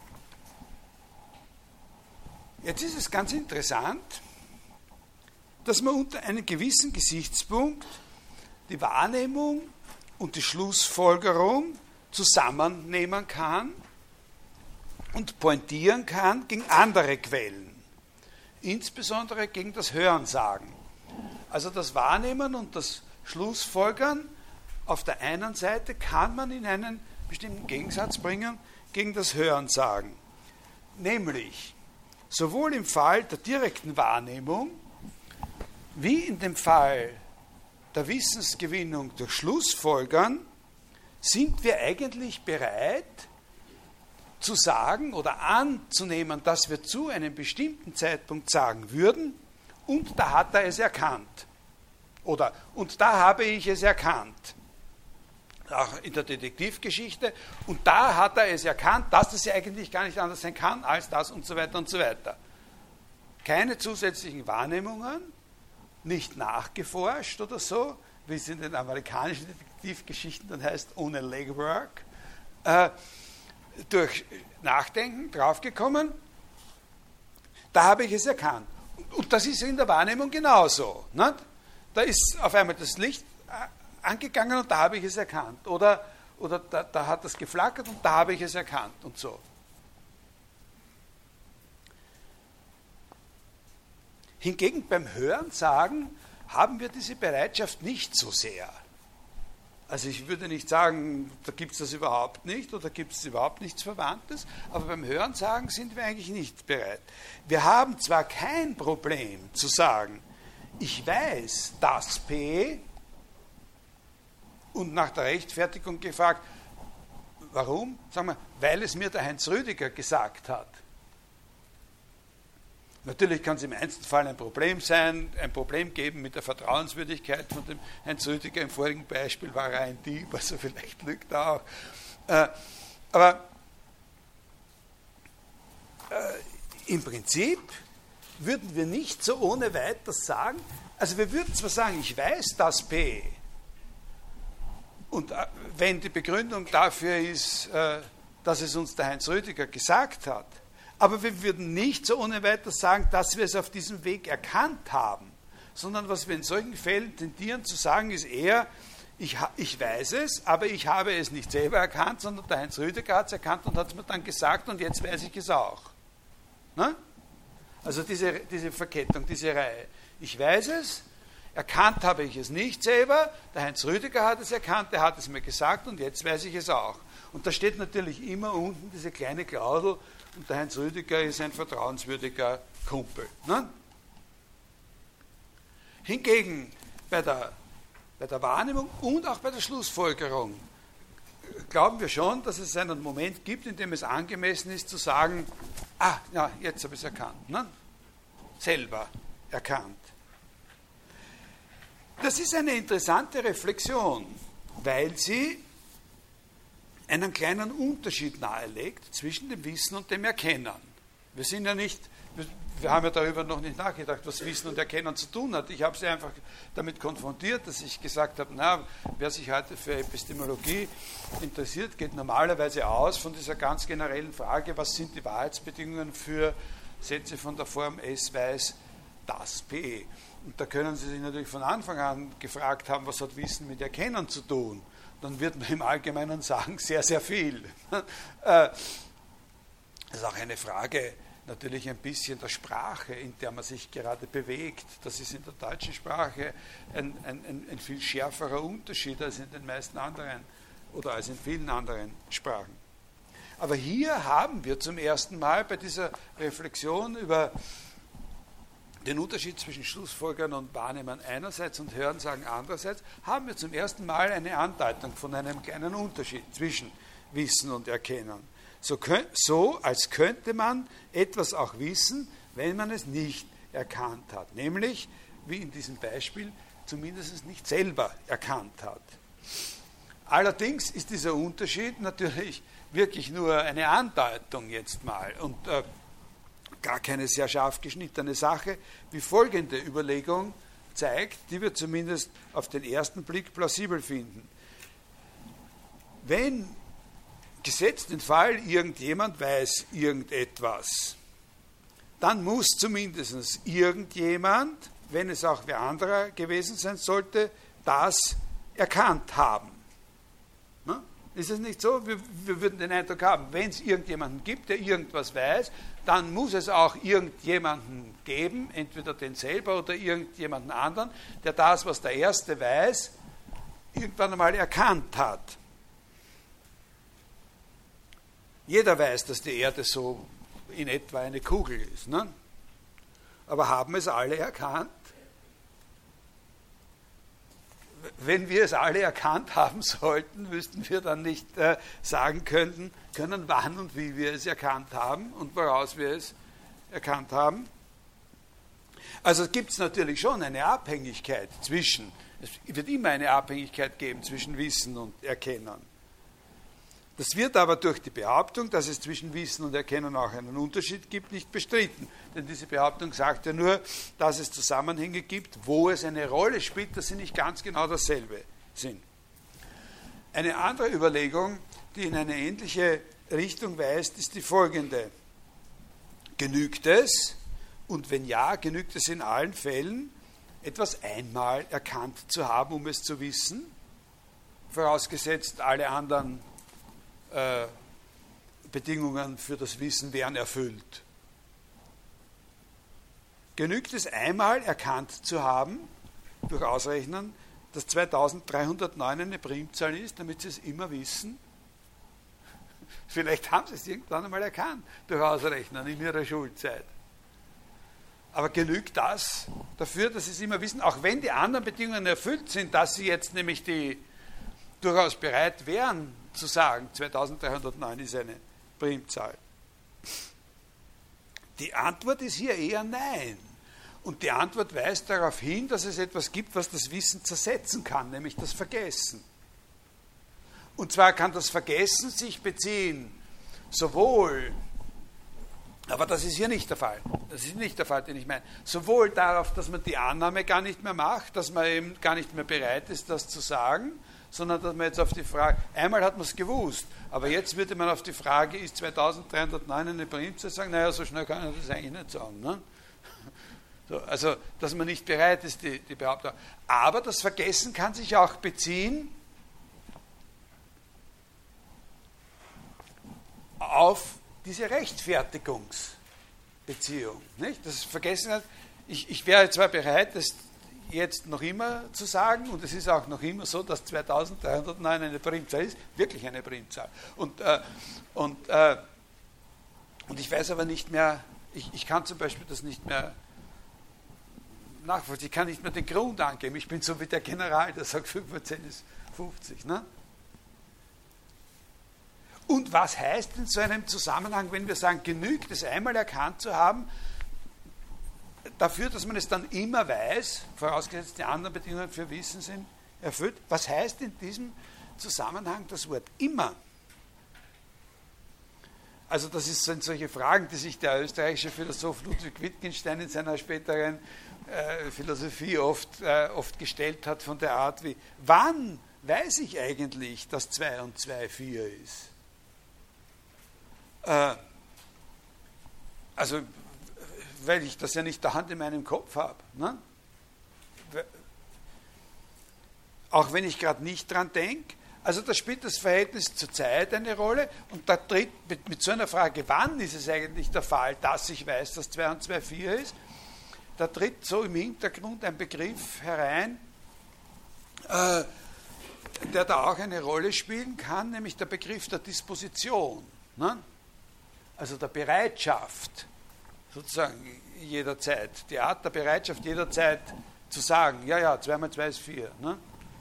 Jetzt ist es ganz interessant, dass man unter einem gewissen Gesichtspunkt die Wahrnehmung und die Schlussfolgerung zusammennehmen kann und pointieren kann gegen andere Quellen, insbesondere gegen das Hörensagen. Also das Wahrnehmen und das Schlussfolgern auf der einen Seite kann man in einen bestimmten Gegensatz bringen gegen das Hörensagen. Nämlich sowohl im Fall der direkten Wahrnehmung wie in dem Fall der Wissensgewinnung durch Schlussfolgern sind wir eigentlich bereit zu sagen oder anzunehmen, dass wir zu einem bestimmten Zeitpunkt sagen würden, und da hat er es erkannt. Oder, und da habe ich es erkannt. Auch in der Detektivgeschichte. Und da hat er es erkannt, dass das ja eigentlich gar nicht anders sein kann als das und so weiter und so weiter. Keine zusätzlichen Wahrnehmungen, nicht nachgeforscht oder so, wie es in den amerikanischen Detektivgeschichten dann heißt, ohne Legwork, äh, durch Nachdenken draufgekommen, da habe ich es erkannt. Und das ist in der Wahrnehmung genauso. Nicht? Da ist auf einmal das Licht angegangen und da habe ich es erkannt. Oder, oder da, da hat das geflackert und da habe ich es erkannt und so. Hingegen beim Hörensagen haben wir diese Bereitschaft nicht so sehr. Also ich würde nicht sagen, da gibt es das überhaupt nicht oder gibt es überhaupt nichts Verwandtes, aber beim Hörensagen sind wir eigentlich nicht bereit. Wir haben zwar kein Problem zu sagen, ich weiß, dass P, und nach der Rechtfertigung gefragt, warum? Sagen wir, weil es mir der Heinz Rüdiger gesagt hat. Natürlich kann es im Einzelfall ein Problem sein, ein Problem geben mit der Vertrauenswürdigkeit von dem Heinz Rüdiger. Im vorigen Beispiel war er ein Dieb, also vielleicht lügt er auch. Äh, aber äh, im Prinzip würden wir nicht so ohne weiteres sagen, also wir würden zwar sagen, ich weiß das P, und äh, wenn die Begründung dafür ist, äh, dass es uns der Heinz Rüdiger gesagt hat, aber wir würden nicht so ohne weiteres sagen, dass wir es auf diesem Weg erkannt haben, sondern was wir in solchen Fällen tendieren zu sagen, ist eher, ich, ich weiß es, aber ich habe es nicht selber erkannt, sondern der Heinz Rüdiger hat es erkannt und hat es mir dann gesagt und jetzt weiß ich es auch. Ne? Also diese, diese Verkettung, diese Reihe. Ich weiß es, erkannt habe ich es nicht selber, der Heinz Rüdiger hat es erkannt, er hat es mir gesagt und jetzt weiß ich es auch. Und da steht natürlich immer unten diese kleine Klausel, und der Heinz Rüdiger ist ein vertrauenswürdiger Kumpel. Ne? Hingegen bei der, bei der Wahrnehmung und auch bei der Schlussfolgerung glauben wir schon, dass es einen Moment gibt, in dem es angemessen ist zu sagen, ah, ja, jetzt habe ich es erkannt. Ne? Selber erkannt. Das ist eine interessante Reflexion, weil sie einen kleinen Unterschied nahelegt zwischen dem Wissen und dem Erkennen. Wir sind ja nicht, wir haben ja darüber noch nicht nachgedacht, was Wissen und Erkennen zu tun hat. Ich habe sie einfach damit konfrontiert, dass ich gesagt habe, na, wer sich heute für Epistemologie interessiert, geht normalerweise aus von dieser ganz generellen Frage, was sind die Wahrheitsbedingungen für Sätze von der Form S weiß das P. Und da können Sie sich natürlich von Anfang an gefragt haben, was hat Wissen mit Erkennen zu tun? Dann wird man im Allgemeinen sagen, sehr, sehr viel. Das ist auch eine Frage natürlich ein bisschen der Sprache, in der man sich gerade bewegt. Das ist in der deutschen Sprache ein, ein, ein viel schärferer Unterschied als in den meisten anderen oder als in vielen anderen Sprachen. Aber hier haben wir zum ersten Mal bei dieser Reflexion über den Unterschied zwischen Schlussfolgern und Wahrnehmen einerseits und Hörensagen andererseits, haben wir zum ersten Mal eine Andeutung von einem kleinen Unterschied zwischen Wissen und Erkennen. So, so als könnte man etwas auch wissen, wenn man es nicht erkannt hat. Nämlich, wie in diesem Beispiel, zumindest nicht selber erkannt hat. Allerdings ist dieser Unterschied natürlich wirklich nur eine Andeutung jetzt mal und äh, gar keine sehr scharf geschnittene Sache, wie folgende Überlegung zeigt, die wir zumindest auf den ersten Blick plausibel finden. Wenn, gesetzt den Fall, irgendjemand weiß irgendetwas, dann muss zumindest irgendjemand, wenn es auch wer anderer gewesen sein sollte, das erkannt haben. Ne? Ist es nicht so? Wir, wir würden den Eindruck haben, wenn es irgendjemanden gibt, der irgendwas weiß, dann muss es auch irgendjemanden geben, entweder den selber oder irgendjemanden anderen, der das, was der Erste weiß, irgendwann einmal erkannt hat. Jeder weiß, dass die Erde so in etwa eine Kugel ist. Ne? Aber haben es alle erkannt? Wenn wir es alle erkannt haben sollten, müssten wir dann nicht äh, sagen können, können, wann und wie wir es erkannt haben und woraus wir es erkannt haben. Also gibt es natürlich schon eine Abhängigkeit zwischen, es wird immer eine Abhängigkeit geben zwischen Wissen und Erkennen. Das wird aber durch die Behauptung, dass es zwischen Wissen und Erkennen auch einen Unterschied gibt, nicht bestritten. Denn diese Behauptung sagt ja nur, dass es Zusammenhänge gibt, wo es eine Rolle spielt, dass sie nicht ganz genau dasselbe sind. Eine andere Überlegung die in eine ähnliche Richtung weist, ist die folgende. Genügt es, und wenn ja, genügt es in allen Fällen, etwas einmal erkannt zu haben, um es zu wissen, vorausgesetzt alle anderen äh, Bedingungen für das Wissen wären erfüllt. Genügt es einmal erkannt zu haben, durch Ausrechnen, dass zweitausenddreihundertneun eine Primzahl ist, damit Sie es immer wissen? Vielleicht haben Sie es irgendwann einmal erkannt, durch Ausrechnen in Ihrer Schulzeit. Aber genügt das dafür, dass Sie es immer wissen, auch wenn die anderen Bedingungen erfüllt sind, dass Sie jetzt nämlich die durchaus bereit wären zu sagen, zweitausenddreihundertneun ist eine Primzahl? Die Antwort ist hier eher nein. Und die Antwort weist darauf hin, dass es etwas gibt, was das Wissen zersetzen kann, nämlich das Vergessen. Und zwar kann das Vergessen sich beziehen, sowohl, aber das ist hier nicht der Fall, das ist nicht der Fall, den ich meine, sowohl darauf, dass man die Annahme gar nicht mehr macht, dass man eben gar nicht mehr bereit ist, das zu sagen, sondern dass man jetzt auf die Frage, einmal hat man es gewusst, aber jetzt würde man auf die Frage, ist zweitausenddreihundertneun eine Primzahl, sagen, naja, so schnell kann ich das eigentlich nicht sagen. Ne? So, also, dass man nicht bereit ist, die, die Behauptung. Aber das Vergessen kann sich auch beziehen auf diese Rechtfertigungsbeziehung. Nicht? Das Vergessen hat, ich, ich wäre zwar bereit, das jetzt noch immer zu sagen, und es ist auch noch immer so, dass zweitausenddreihundertneun eine Primzahl ist, wirklich eine Primzahl. Und, äh, und, äh, und ich weiß aber nicht mehr, ich, ich kann zum Beispiel das nicht mehr nachvollziehen, ich kann nicht mehr den Grund angeben, ich bin so wie der General, der sagt fünf mal zehn ist fünfzig. Ne? Und was heißt in so einem Zusammenhang, wenn wir sagen, genügt es einmal erkannt zu haben, dafür, dass man es dann immer weiß, vorausgesetzt die anderen Bedingungen für Wissen sind erfüllt, was heißt in diesem Zusammenhang das Wort immer? Also das sind solche Fragen, die sich der österreichische Philosoph Ludwig Wittgenstein in seiner späteren äh, Philosophie oft, äh, oft gestellt hat, von der Art wie, wann weiß ich eigentlich, dass zwei und zwei vier ist? Äh, also weil ich das ja nicht der Hand in meinem Kopf habe. Ne? Auch wenn ich gerade nicht dran denke. Also da spielt das Verhältnis zur Zeit eine Rolle und da tritt mit, mit so einer Frage, wann ist es eigentlich der Fall, dass ich weiß, dass zwei und zwei vier ist, da tritt so im Hintergrund ein Begriff herein, äh, der da auch eine Rolle spielen kann, nämlich der Begriff der Disposition. Ne? Also der Bereitschaft, sozusagen jederzeit, die Art der Bereitschaft jederzeit zu sagen, ja, ja, zwei mal zwei ist vier. Ne?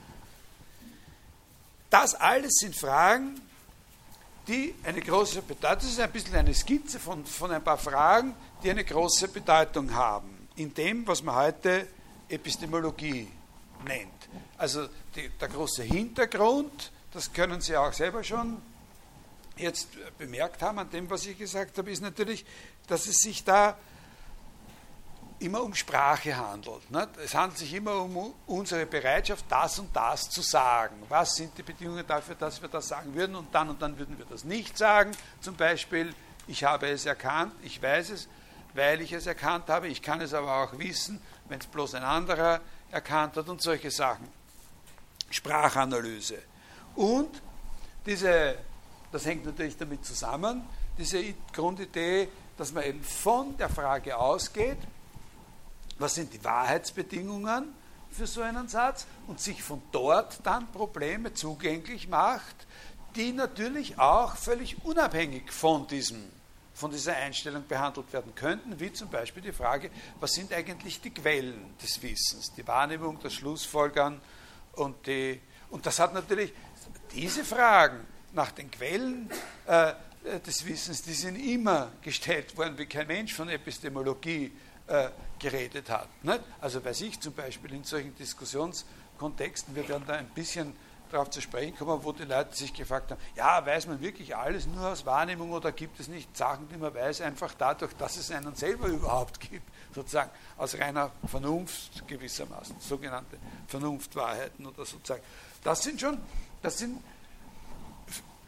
Das alles sind Fragen, die eine große Bedeutung, das ist ein bisschen eine Skizze von, von ein paar Fragen, die eine große Bedeutung haben, in dem, was man heute Epistemologie nennt. Also die, der große Hintergrund, das können Sie auch selber schon jetzt bemerkt haben an dem, was ich gesagt habe, ist natürlich, dass es sich da immer um Sprache handelt. Nicht? Es handelt sich immer um unsere Bereitschaft, das und das zu sagen. Was sind die Bedingungen dafür, dass wir das sagen würden und dann und dann würden wir das nicht sagen. Zum Beispiel, ich habe es erkannt, ich weiß es, weil ich es erkannt habe, ich kann es aber auch wissen, wenn es bloß ein anderer erkannt hat und solche Sachen. Sprachanalyse. Und diese, das hängt natürlich damit zusammen, diese Grundidee, dass man eben von der Frage ausgeht, was sind die Wahrheitsbedingungen für so einen Satz und sich von dort dann Probleme zugänglich macht, die natürlich auch völlig unabhängig von, diesem, von dieser Einstellung behandelt werden könnten, wie zum Beispiel die Frage, was sind eigentlich die Quellen des Wissens, die Wahrnehmung, das Schlussfolgern und die, und das hat natürlich, diese Fragen nach den Quellen äh, des Wissens, die sind immer gestellt worden, wie kein Mensch von Epistemologie äh, geredet hat. Nicht? Also weiß ich zum Beispiel in solchen Diskussionskontexten, wir werden da ein bisschen darauf zu sprechen kommen, wo die Leute sich gefragt haben, ja, weiß man wirklich alles nur aus Wahrnehmung oder gibt es nicht Sachen, die man weiß, einfach dadurch, dass es einen selber überhaupt gibt, sozusagen aus reiner Vernunft gewissermaßen, sogenannte Vernunftwahrheiten oder sozusagen. Das sind schon, das sind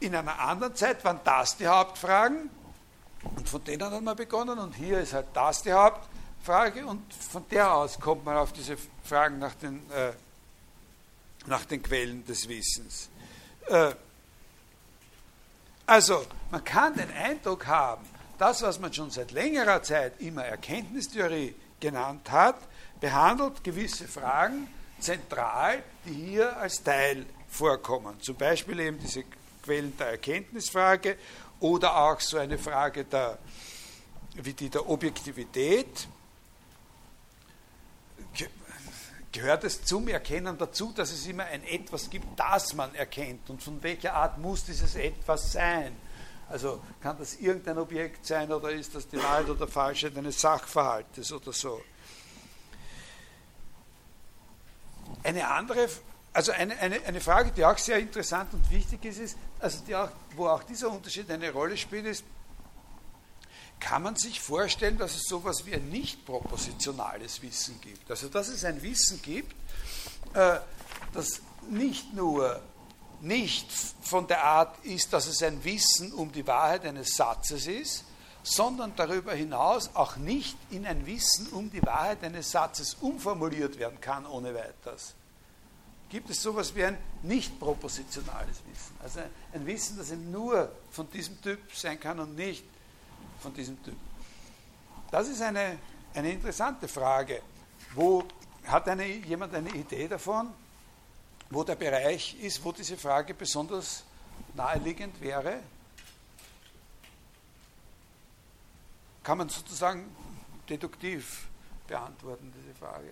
in einer anderen Zeit waren das die Hauptfragen und von denen hat man begonnen und hier ist halt das die Hauptfrage und von der aus kommt man auf diese Fragen nach den, äh, nach den Quellen des Wissens. Äh, also, man kann den Eindruck haben, das, was man schon seit längerer Zeit immer Erkenntnistheorie genannt hat, behandelt gewisse Fragen zentral, die hier als Teil vorkommen. Zum Beispiel eben diese Quellen der Erkenntnisfrage oder auch so eine Frage der, wie die der Objektivität. Gehört es zum Erkennen dazu, dass es immer ein Etwas gibt, das man erkennt und von welcher Art muss dieses Etwas sein? Also kann das irgendein Objekt sein oder ist das die Wahrheit oder Falschheit eines Sachverhaltes oder so? Eine andere, also eine, eine, eine Frage, die auch sehr interessant und wichtig ist, ist also die auch, wo auch dieser Unterschied eine Rolle spielt, ist, kann man sich vorstellen, dass es sowas wie ein nicht propositionales Wissen gibt? Also dass es ein Wissen gibt, äh, das nicht nur nicht von der Art ist, dass es ein Wissen um die Wahrheit eines Satzes ist, sondern darüber hinaus auch nicht in ein Wissen um die Wahrheit eines Satzes umformuliert werden kann ohne weiteres. Gibt es sowas wie ein nicht propositionales Wissen? Also ein Wissen, das eben nur von diesem Typ sein kann und nicht von diesem Typ. Das ist eine, eine interessante Frage. Wo hat eine, jemand eine Idee davon, wo der Bereich ist, wo diese Frage besonders naheliegend wäre? Kann man sozusagen deduktiv beantworten, diese Frage.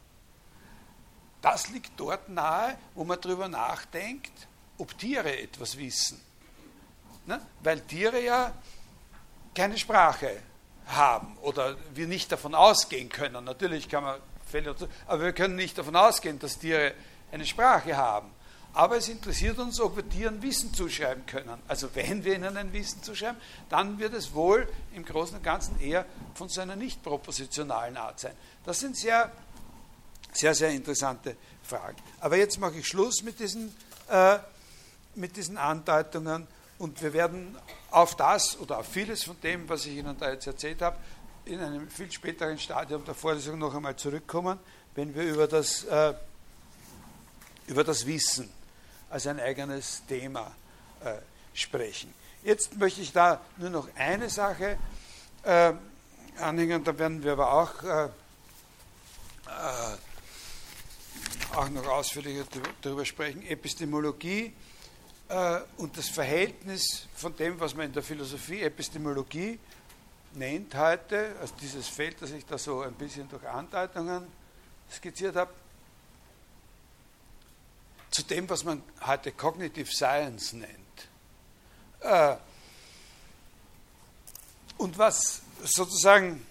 Das liegt dort nahe, wo man darüber nachdenkt, ob Tiere etwas wissen. Ne? Weil Tiere ja keine Sprache haben oder wir nicht davon ausgehen können. Natürlich kann man Fälle, aber wir können nicht davon ausgehen, dass Tiere eine Sprache haben. Aber es interessiert uns, ob wir Tieren Wissen zuschreiben können. Also wenn wir ihnen ein Wissen zuschreiben, dann wird es wohl im Großen und Ganzen eher von so einer nicht propositionalen Art sein. Das sind sehr, sehr, sehr interessante Fragen. Aber jetzt mache ich Schluss mit diesen, äh, mit diesen Andeutungen und wir werden auf das oder auf vieles von dem, was ich Ihnen da jetzt erzählt habe, in einem viel späteren Stadium der Vorlesung noch einmal zurückkommen, wenn wir über das, äh, über das Wissen als ein eigenes Thema äh, sprechen. Jetzt möchte ich da nur noch eine Sache äh, anhängen, da werden wir aber auch, äh, äh, auch noch ausführlicher darüber sprechen. Epistemologie äh, und das Verhältnis von dem, was man in der Philosophie Epistemologie nennt heute, also dieses Feld, das ich da so ein bisschen durch Andeutungen skizziert habe, zu dem, was man heute Cognitive Science nennt. Äh, und was sozusagen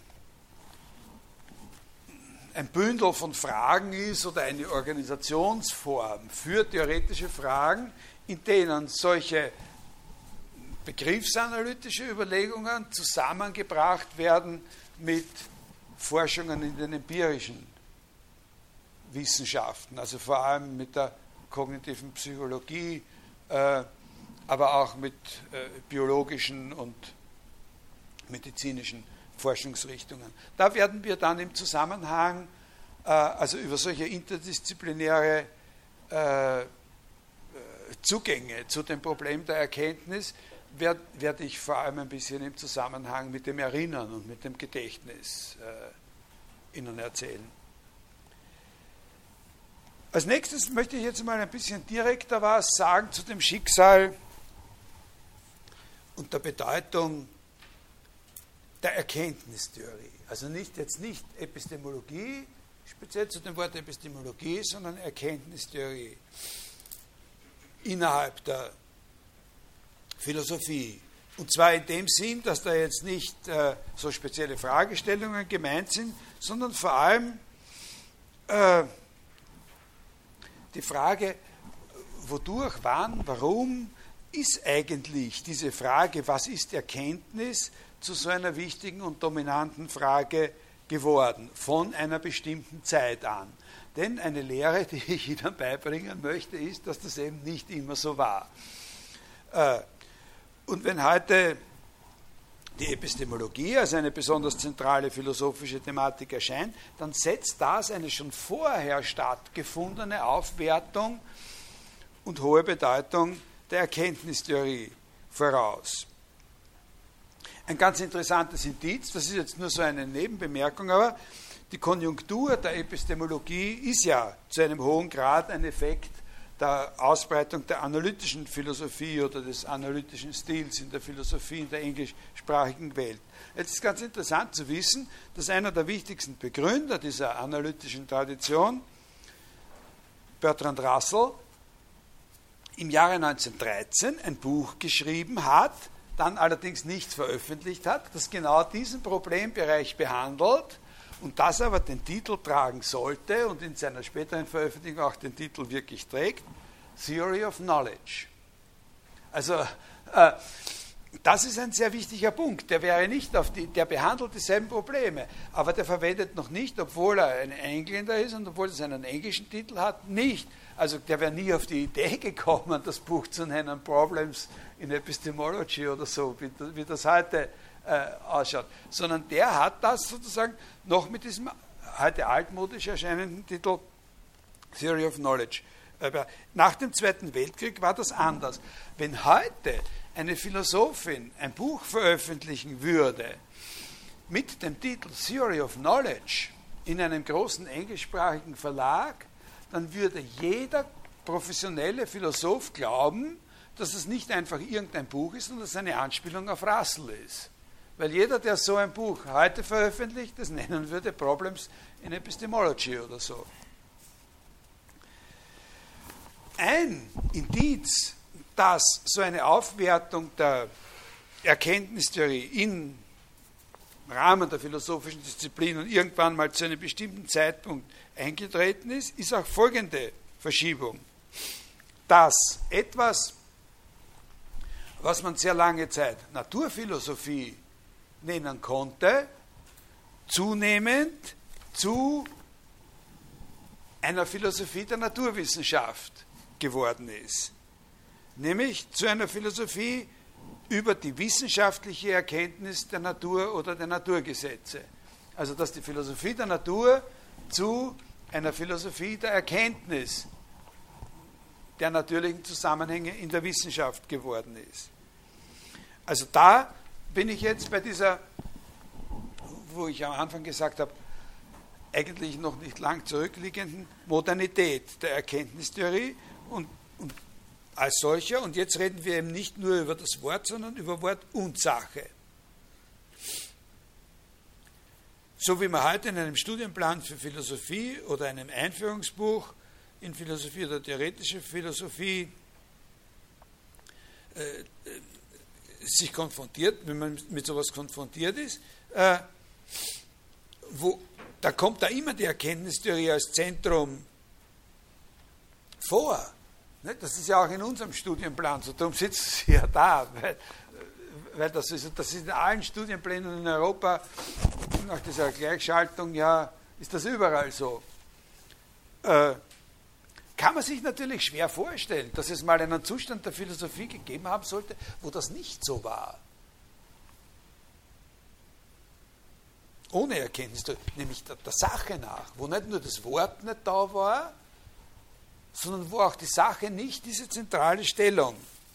ein Bündel von Fragen ist oder eine Organisationsform für theoretische Fragen, in denen solche begriffsanalytische Überlegungen zusammengebracht werden mit Forschungen in den empirischen Wissenschaften, also vor allem mit der kognitiven Psychologie, äh, aber auch mit äh, biologischen und medizinischen Forschungsrichtungen. Da werden wir dann im Zusammenhang, äh, also über solche interdisziplinäre äh, Zugänge zu dem Problem der Erkenntnis, werde werd ich vor allem ein bisschen im Zusammenhang mit dem Erinnern und mit dem Gedächtnis äh, Ihnen erzählen. Als nächstes möchte ich jetzt mal ein bisschen direkter was sagen zu dem Schicksal und der Bedeutung der Erkenntnistheorie. Also nicht jetzt nicht Epistemologie, speziell zu dem Wort Epistemologie, sondern Erkenntnistheorie innerhalb der Philosophie. Und zwar in dem Sinn, dass da jetzt nicht äh, so spezielle Fragestellungen gemeint sind, sondern vor allem äh, die Frage, wodurch, wann, warum ist eigentlich diese Frage, was ist Erkenntnis, zu so einer wichtigen und dominanten Frage geworden, von einer bestimmten Zeit an. Denn eine Lehre, die ich Ihnen beibringen möchte, ist, dass das eben nicht immer so war. Und wenn heute die Epistemologie als eine besonders zentrale philosophische Thematik erscheint, dann setzt das eine schon vorher stattgefundene Aufwertung und hohe Bedeutung der Erkenntnistheorie voraus. Ein ganz interessantes Indiz, das ist jetzt nur so eine Nebenbemerkung, aber die Konjunktur der Epistemologie ist ja zu einem hohen Grad ein Effekt der Ausbreitung der analytischen Philosophie oder des analytischen Stils in der Philosophie in der englischsprachigen Welt. Jetzt ist ganz interessant zu wissen, dass einer der wichtigsten Begründer dieser analytischen Tradition, Bertrand Russell, im Jahre neunzehnhundertdreizehn ein Buch geschrieben hat, dann allerdings nicht veröffentlicht hat, das genau diesen Problembereich behandelt und das aber den Titel tragen sollte und in seiner späteren Veröffentlichung auch den Titel wirklich trägt, Theory of Knowledge. Also äh, das ist ein sehr wichtiger Punkt. Der wäre nicht auf die, der behandelt dieselben Probleme, aber der verwendet noch nicht, obwohl er ein Engländer ist und obwohl es einen englischen Titel hat, nicht. Also der wäre nie auf die Idee gekommen, das Buch zu nennen Problems in Epistemology oder so, wie, wie das heute äh, ausschaut. Sondern der hat das sozusagen noch mit diesem heute altmodisch erscheinenden Titel Theory of Knowledge. Aber nach dem Zweiten Weltkrieg war das anders. Wenn heute eine Philosophin ein Buch veröffentlichen würde mit dem Titel Theory of Knowledge in einem großen englischsprachigen Verlag, dann würde jeder professionelle Philosoph glauben, dass es nicht einfach irgendein Buch ist, sondern dass es eine Anspielung auf Russell ist. Weil jeder, der so ein Buch heute veröffentlicht, das nennen würde Problems in Epistemology oder so. Ein Indiz, dass so eine Aufwertung der Erkenntnistheorie im Rahmen der philosophischen Disziplin und irgendwann mal zu einem bestimmten Zeitpunkt eingetreten ist, ist auch folgende Verschiebung. Dass etwas, was man sehr lange Zeit Naturphilosophie nennen konnte, zunehmend zu einer Philosophie der Naturwissenschaft geworden ist. Nämlich zu einer Philosophie über die wissenschaftliche Erkenntnis der Natur oder der Naturgesetze. Also dass die Philosophie der Natur zu einer Philosophie der Erkenntnis der natürlichen Zusammenhänge in der Wissenschaft geworden ist. Also da bin ich jetzt bei dieser, wo ich am Anfang gesagt habe, eigentlich noch nicht lang zurückliegenden Modernität der Erkenntnistheorie und, und als solcher. Und jetzt reden wir eben nicht nur über das Wort, sondern über Wort und Sache. So wie man heute in einem Studienplan für Philosophie oder einem Einführungsbuch in Philosophie oder theoretische Philosophie äh, sich konfrontiert, wenn man mit sowas konfrontiert ist, äh, wo, da kommt da immer die Erkenntnistheorie als Zentrum vor. Ne? Das ist ja auch in unserem Studienplan so, darum sitzt sie ja da, weil, weil das ist, das ist in allen Studienplänen in Europa, nach dieser Gleichschaltung, ja, ist das überall so. Äh, kann man sich natürlich schwer vorstellen, dass es mal einen Zustand der Philosophie gegeben haben sollte, wo das nicht so war. Ohne Erkenntnis, nämlich der, der Sache nach, wo nicht nur das Wort nicht da war, sondern wo auch die Sache nicht diese zentrale Stellung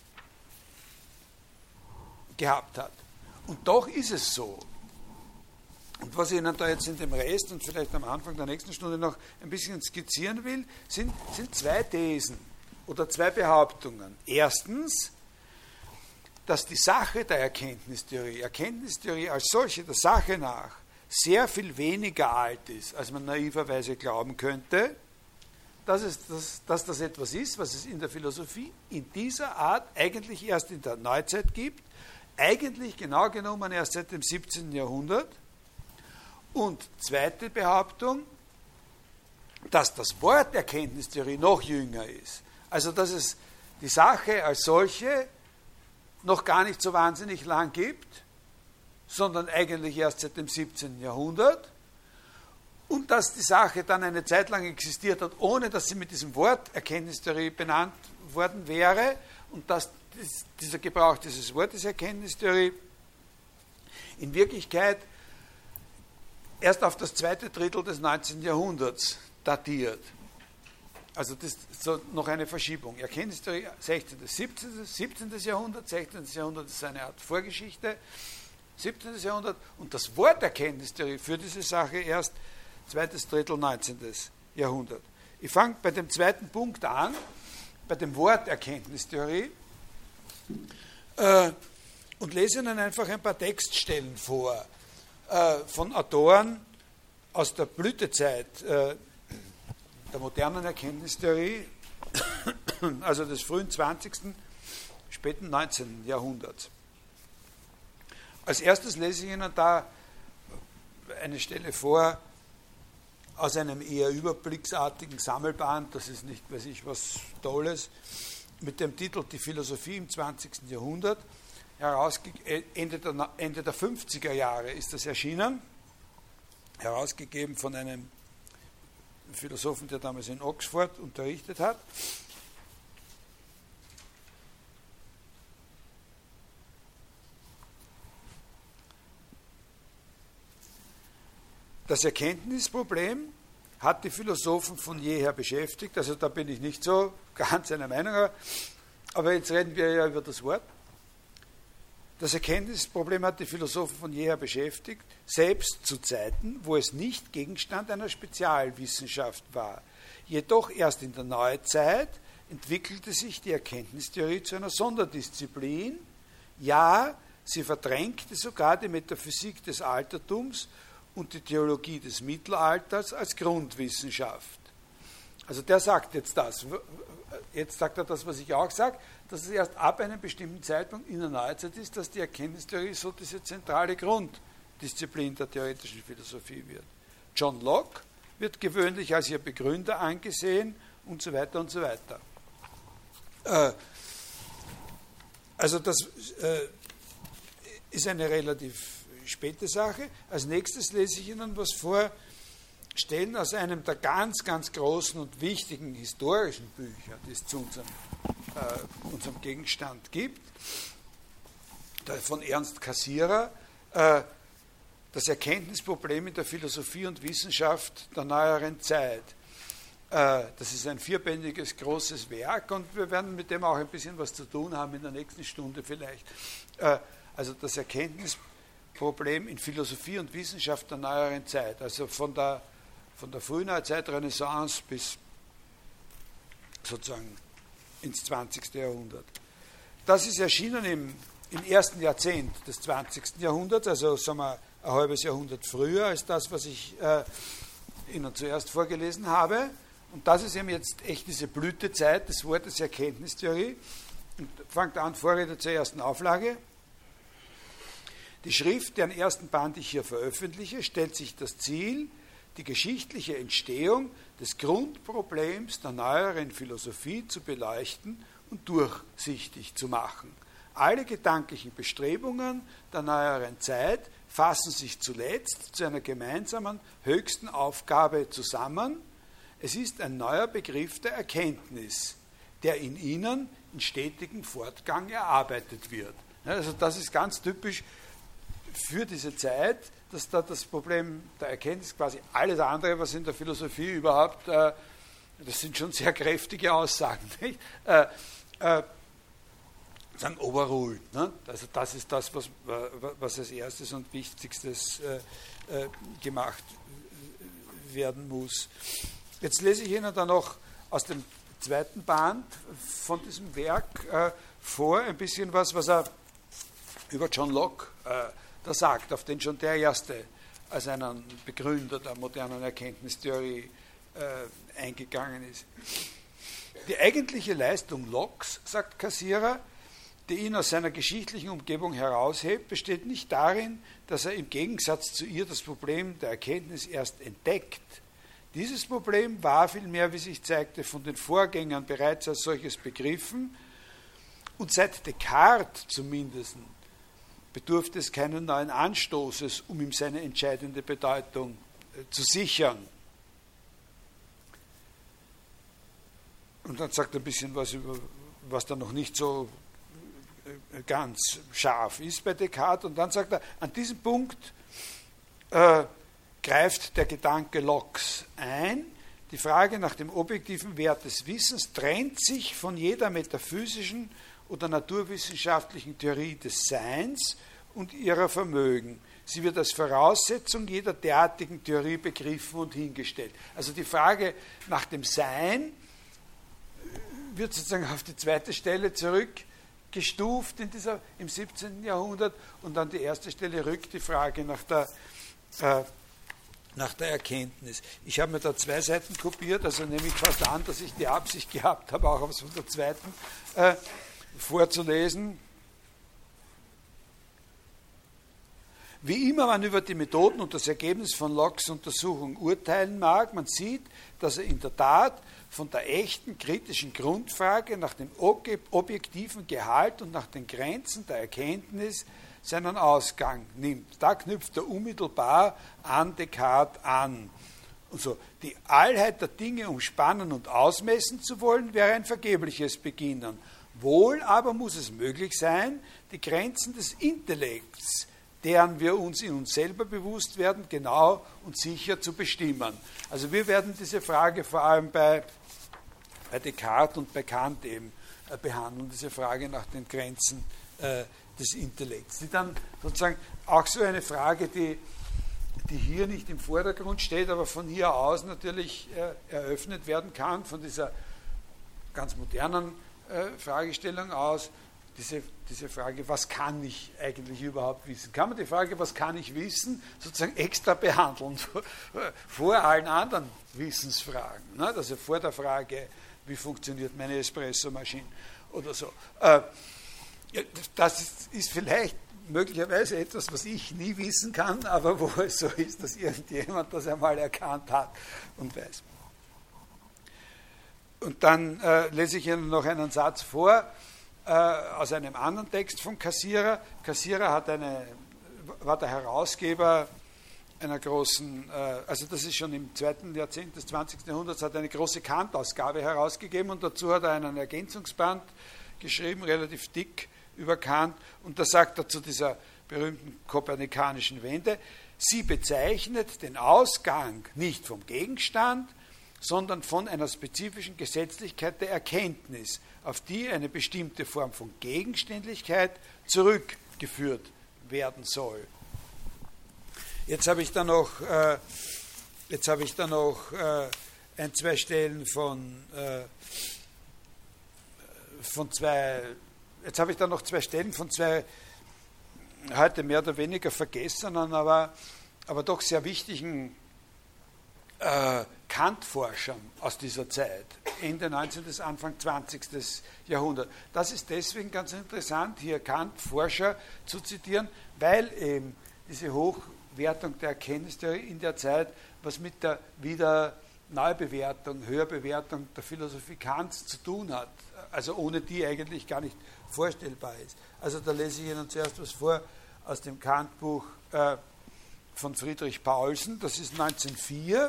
gehabt hat. Und doch ist es so. Und was ich Ihnen da jetzt in dem Rest und vielleicht am Anfang der nächsten Stunde noch ein bisschen skizzieren will, sind, sind zwei Thesen oder zwei Behauptungen. Erstens, dass die Sache der Erkenntnistheorie, Erkenntnistheorie als solche der Sache nach, sehr viel weniger alt ist, als man naiverweise glauben könnte, dass, es, dass, dass das etwas ist, was es in der Philosophie in dieser Art eigentlich erst in der Neuzeit gibt, eigentlich genau genommen erst seit dem siebzehnten Jahrhundert. Und zweite Behauptung, dass das Wort Erkenntnistheorie noch jünger ist. Also dass es die Sache als solche noch gar nicht so wahnsinnig lang gibt, sondern eigentlich erst seit dem siebzehnten Jahrhundert. Und dass die Sache dann eine Zeit lang existiert hat, ohne dass sie mit diesem Wort Erkenntnistheorie benannt worden wäre und dass dieser Gebrauch dieses Wortes Erkenntnistheorie in Wirklichkeit erst auf das zweite Drittel des neunzehnten Jahrhunderts datiert. Also das ist so noch eine Verschiebung. Erkenntnistheorie sechzehnten. siebzehnten. Jahrhundert, sechzehnten. Jahrhundert ist eine Art Vorgeschichte, siebzehnten. Jahrhundert, und das Wort Erkenntnistheorie für diese Sache erst zweites Drittel neunzehnten. Jahrhundert. Ich fange bei dem zweiten Punkt an, bei dem Wort Erkenntnistheorie, äh, und lese Ihnen einfach ein paar Textstellen vor äh, von Autoren aus der Blütezeit äh, der modernen Erkenntnistheorie, also des frühen zwanzigsten, späten neunzehnten. Jahrhunderts. Als erstes lese ich Ihnen da eine Stelle vor aus einem eher überblicksartigen Sammelband, das ist nicht, weiß ich, was Tolles, mit dem Titel Die Philosophie im zwanzigsten. Jahrhundert. Ende der, Ende der fünfziger Jahre ist das erschienen, herausgegeben von einem Philosophen, der damals in Oxford unterrichtet hat. Das Erkenntnisproblem hat die Philosophen von jeher beschäftigt, also da bin ich nicht so ganz einer Meinung, aber jetzt reden wir ja über das Wort. Das Erkenntnisproblem hat die Philosophen von jeher beschäftigt, selbst zu Zeiten, wo es nicht Gegenstand einer Spezialwissenschaft war. Jedoch erst in der Neuzeit entwickelte sich die Erkenntnistheorie zu einer Sonderdisziplin. Ja, sie verdrängte sogar die Metaphysik des Altertums und die Theologie des Mittelalters als Grundwissenschaft. Also der sagt jetzt das. Jetzt sagt er das, was ich auch sage, dass es erst ab einem bestimmten Zeitpunkt in der Neuzeit ist, dass die Erkenntnistheorie so diese zentrale Grunddisziplin der theoretischen Philosophie wird. John Locke wird gewöhnlich als ihr Begründer angesehen und so weiter und so weiter. Äh, also das äh, ist eine relativ späte Sache. Als nächstes lese ich Ihnen was vor, Stellen aus einem der ganz, ganz großen und wichtigen historischen Bücher, die es zu unserem, äh, unserem Gegenstand gibt, von Ernst Cassirer, äh, das Erkenntnisproblem in der Philosophie und Wissenschaft der neueren Zeit. Äh, das ist ein vierbändiges, großes Werk und wir werden mit dem auch ein bisschen was zu tun haben in der nächsten Stunde vielleicht. Äh, also das Erkenntnisproblem in Philosophie und Wissenschaft der neueren Zeit, also von der von der Frühneuzeit, Renaissance bis sozusagen ins zwanzigste. Jahrhundert. Das ist erschienen im, im ersten Jahrzehnt des zwanzigsten. Jahrhunderts, also sagen wir ein halbes Jahrhundert früher als das, was ich äh, Ihnen zuerst vorgelesen habe. Und das ist eben jetzt echt diese Blütezeit des Wortes Erkenntnistheorie. Und fängt an, Vorrede zur ersten Auflage. Die Schrift, deren ersten Band ich hier veröffentliche, stellt sich das Ziel, die geschichtliche Entstehung des Grundproblems der neueren Philosophie zu beleuchten und durchsichtig zu machen. Alle gedanklichen Bestrebungen der neueren Zeit fassen sich zuletzt zu einer gemeinsamen höchsten Aufgabe zusammen. Es ist ein neuer Begriff der Erkenntnis, der in ihnen in stetigem Fortgang erarbeitet wird. Also das ist ganz typisch für diese Zeit, dass da das Problem der Erkenntnis quasi alles andere, was in der Philosophie überhaupt, äh, das sind schon sehr kräftige Aussagen, nicht? Äh, äh, sagen overruled. Ne? Also das ist das, was, was als erstes und wichtigstes äh, äh, gemacht werden muss. Jetzt lese ich Ihnen dann noch aus dem zweiten Band von diesem Werk äh, vor, ein bisschen was, was er über John Locke äh, da sagt, auf den schon der Erste als einen Begründer der modernen Erkenntnistheorie äh, eingegangen ist. Die eigentliche Leistung Lockes, sagt Cassirer, die ihn aus seiner geschichtlichen Umgebung heraushebt, besteht nicht darin, dass er im Gegensatz zu ihr das Problem der Erkenntnis erst entdeckt. Dieses Problem war vielmehr, wie sich zeigte, von den Vorgängern bereits als solches begriffen und seit Descartes zumindest bedurfte es keinen neuen Anstoßes, um ihm seine entscheidende Bedeutung äh, zu sichern. Und dann sagt er ein bisschen was über, was dann noch nicht so ganz scharf ist bei Descartes. Und dann sagt er, an diesem Punkt äh, greift der Gedanke Locke's ein. Die Frage nach dem objektiven Wert des Wissens trennt sich von jeder metaphysischen oder naturwissenschaftlichen Theorie des Seins und ihrer Vermögen. Sie wird als Voraussetzung jeder derartigen Theorie begriffen und hingestellt. Also die Frage nach dem Sein wird sozusagen auf die zweite Stelle zurückgestuft in dieser, im siebzehnten Jahrhundert, und an die erste Stelle rückt die Frage nach der, äh, nach der Erkenntnis. Ich habe mir da zwei Seiten kopiert, also nehme ich fast an, dass ich die Absicht gehabt habe, auch aus der zweiten äh, vorzulesen. Wie immer man über die Methoden und das Ergebnis von Locke's Untersuchung urteilen mag, man sieht, dass er in der Tat von der echten kritischen Grundfrage nach dem objektiven Gehalt und nach den Grenzen der Erkenntnis seinen Ausgang nimmt. Da knüpft er unmittelbar an Descartes an. Und so, die Allheit der Dinge umspannen und ausmessen zu wollen, wäre ein vergebliches Beginnen. Wohl aber muss es möglich sein, die Grenzen des Intellekts, deren wir uns in uns selber bewusst werden, genau und sicher zu bestimmen. Also wir werden diese Frage vor allem bei, bei Descartes und bei Kant eben äh, behandeln, diese Frage nach den Grenzen äh, des Intellekts. Die dann sozusagen auch so eine Frage, die, die hier nicht im Vordergrund steht, aber von hier aus natürlich äh, eröffnet werden kann, von dieser ganz modernen äh, Fragestellung aus, Diese, diese Frage, was kann ich eigentlich überhaupt wissen? Kann man die Frage, was kann ich wissen, sozusagen extra behandeln, vor allen anderen Wissensfragen. Ne? Also vor der Frage, wie funktioniert meine Espressomaschine oder so. Äh, das ist vielleicht möglicherweise etwas, was ich nie wissen kann, aber wo es so ist, dass irgendjemand das einmal erkannt hat und weiß. Und dann äh, lese ich Ihnen noch einen Satz vor, aus einem anderen Text von Cassirer. Cassirer hat eine, war der Herausgeber einer großen, also das ist schon im zweiten Jahrzehnt des zwanzigsten Jahrhunderts, hat eine große Kant-Ausgabe herausgegeben und dazu hat er einen Ergänzungsband geschrieben, relativ dick über Kant, und da sagt er zu dieser berühmten kopernikanischen Wende, sie bezeichnet den Ausgang nicht vom Gegenstand, sondern von einer spezifischen Gesetzlichkeit der Erkenntnis, auf die eine bestimmte Form von Gegenständlichkeit zurückgeführt werden soll. Jetzt habe ich da noch, äh, jetzt habe ich da noch äh, ein, zwei Stellen von, äh, von zwei, jetzt habe ich da noch zwei Stellen von zwei heute mehr oder weniger vergessenen, aber, aber doch sehr wichtigen Äh, Kant-Forschern aus dieser Zeit, Ende neunzehnten. Anfang zwanzigsten. Jahrhundert. Das ist deswegen ganz interessant, hier Kant-Forscher zu zitieren, weil eben diese Hochwertung der Erkenntnistheorie in der Zeit was mit der Wieder-Neubewertung, Höherbewertung der Philosophie Kants zu tun hat, also ohne die eigentlich gar nicht vorstellbar ist. Also da lese ich Ihnen zuerst was vor aus dem Kant-Buch äh, von Friedrich Paulsen, das ist neunzehnhundertvier.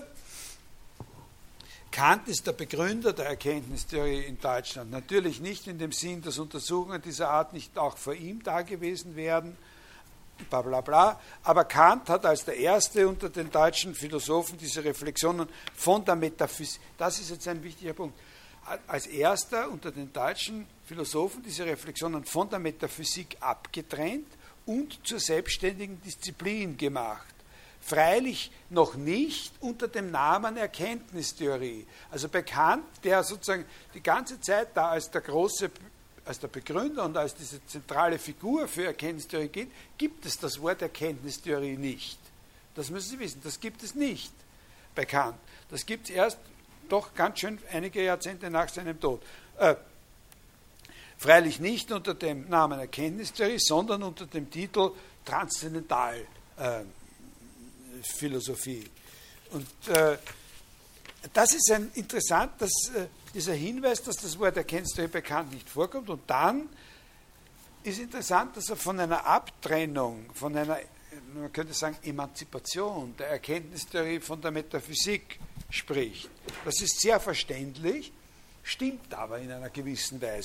Kant ist der Begründer der Erkenntnistheorie in Deutschland. Natürlich nicht in dem Sinn, dass Untersuchungen dieser Art nicht auch vor ihm da gewesen wären, bla bla bla. Aber Kant hat als der Erste unter den deutschen Philosophen diese Reflexionen von der Metaphysik, das ist jetzt ein wichtiger Punkt, als Erster unter den deutschen Philosophen diese Reflexionen von der Metaphysik abgetrennt und zur selbstständigen Disziplin gemacht. Freilich noch nicht unter dem Namen Erkenntnistheorie. Also bei Kant, der sozusagen die ganze Zeit da als der große, als der Begründer und als diese zentrale Figur für Erkenntnistheorie geht, gibt es das Wort Erkenntnistheorie nicht. Das müssen Sie wissen, das gibt es nicht bei Kant. Das gibt es erst doch ganz schön einige Jahrzehnte nach seinem Tod. Äh, freilich nicht unter dem Namen Erkenntnistheorie, sondern unter dem Titel Transzendental. Äh, Philosophie. Und äh, das ist ein interessant, dass, äh, dieser Hinweis, dass das Wort Erkenntnistheorie bei Kant nicht vorkommt. Und dann ist interessant, dass er von einer Abtrennung, von einer, man könnte sagen, Emanzipation der Erkenntnistheorie von der Metaphysik spricht. Das ist sehr verständlich, stimmt aber in einer gewissen Weise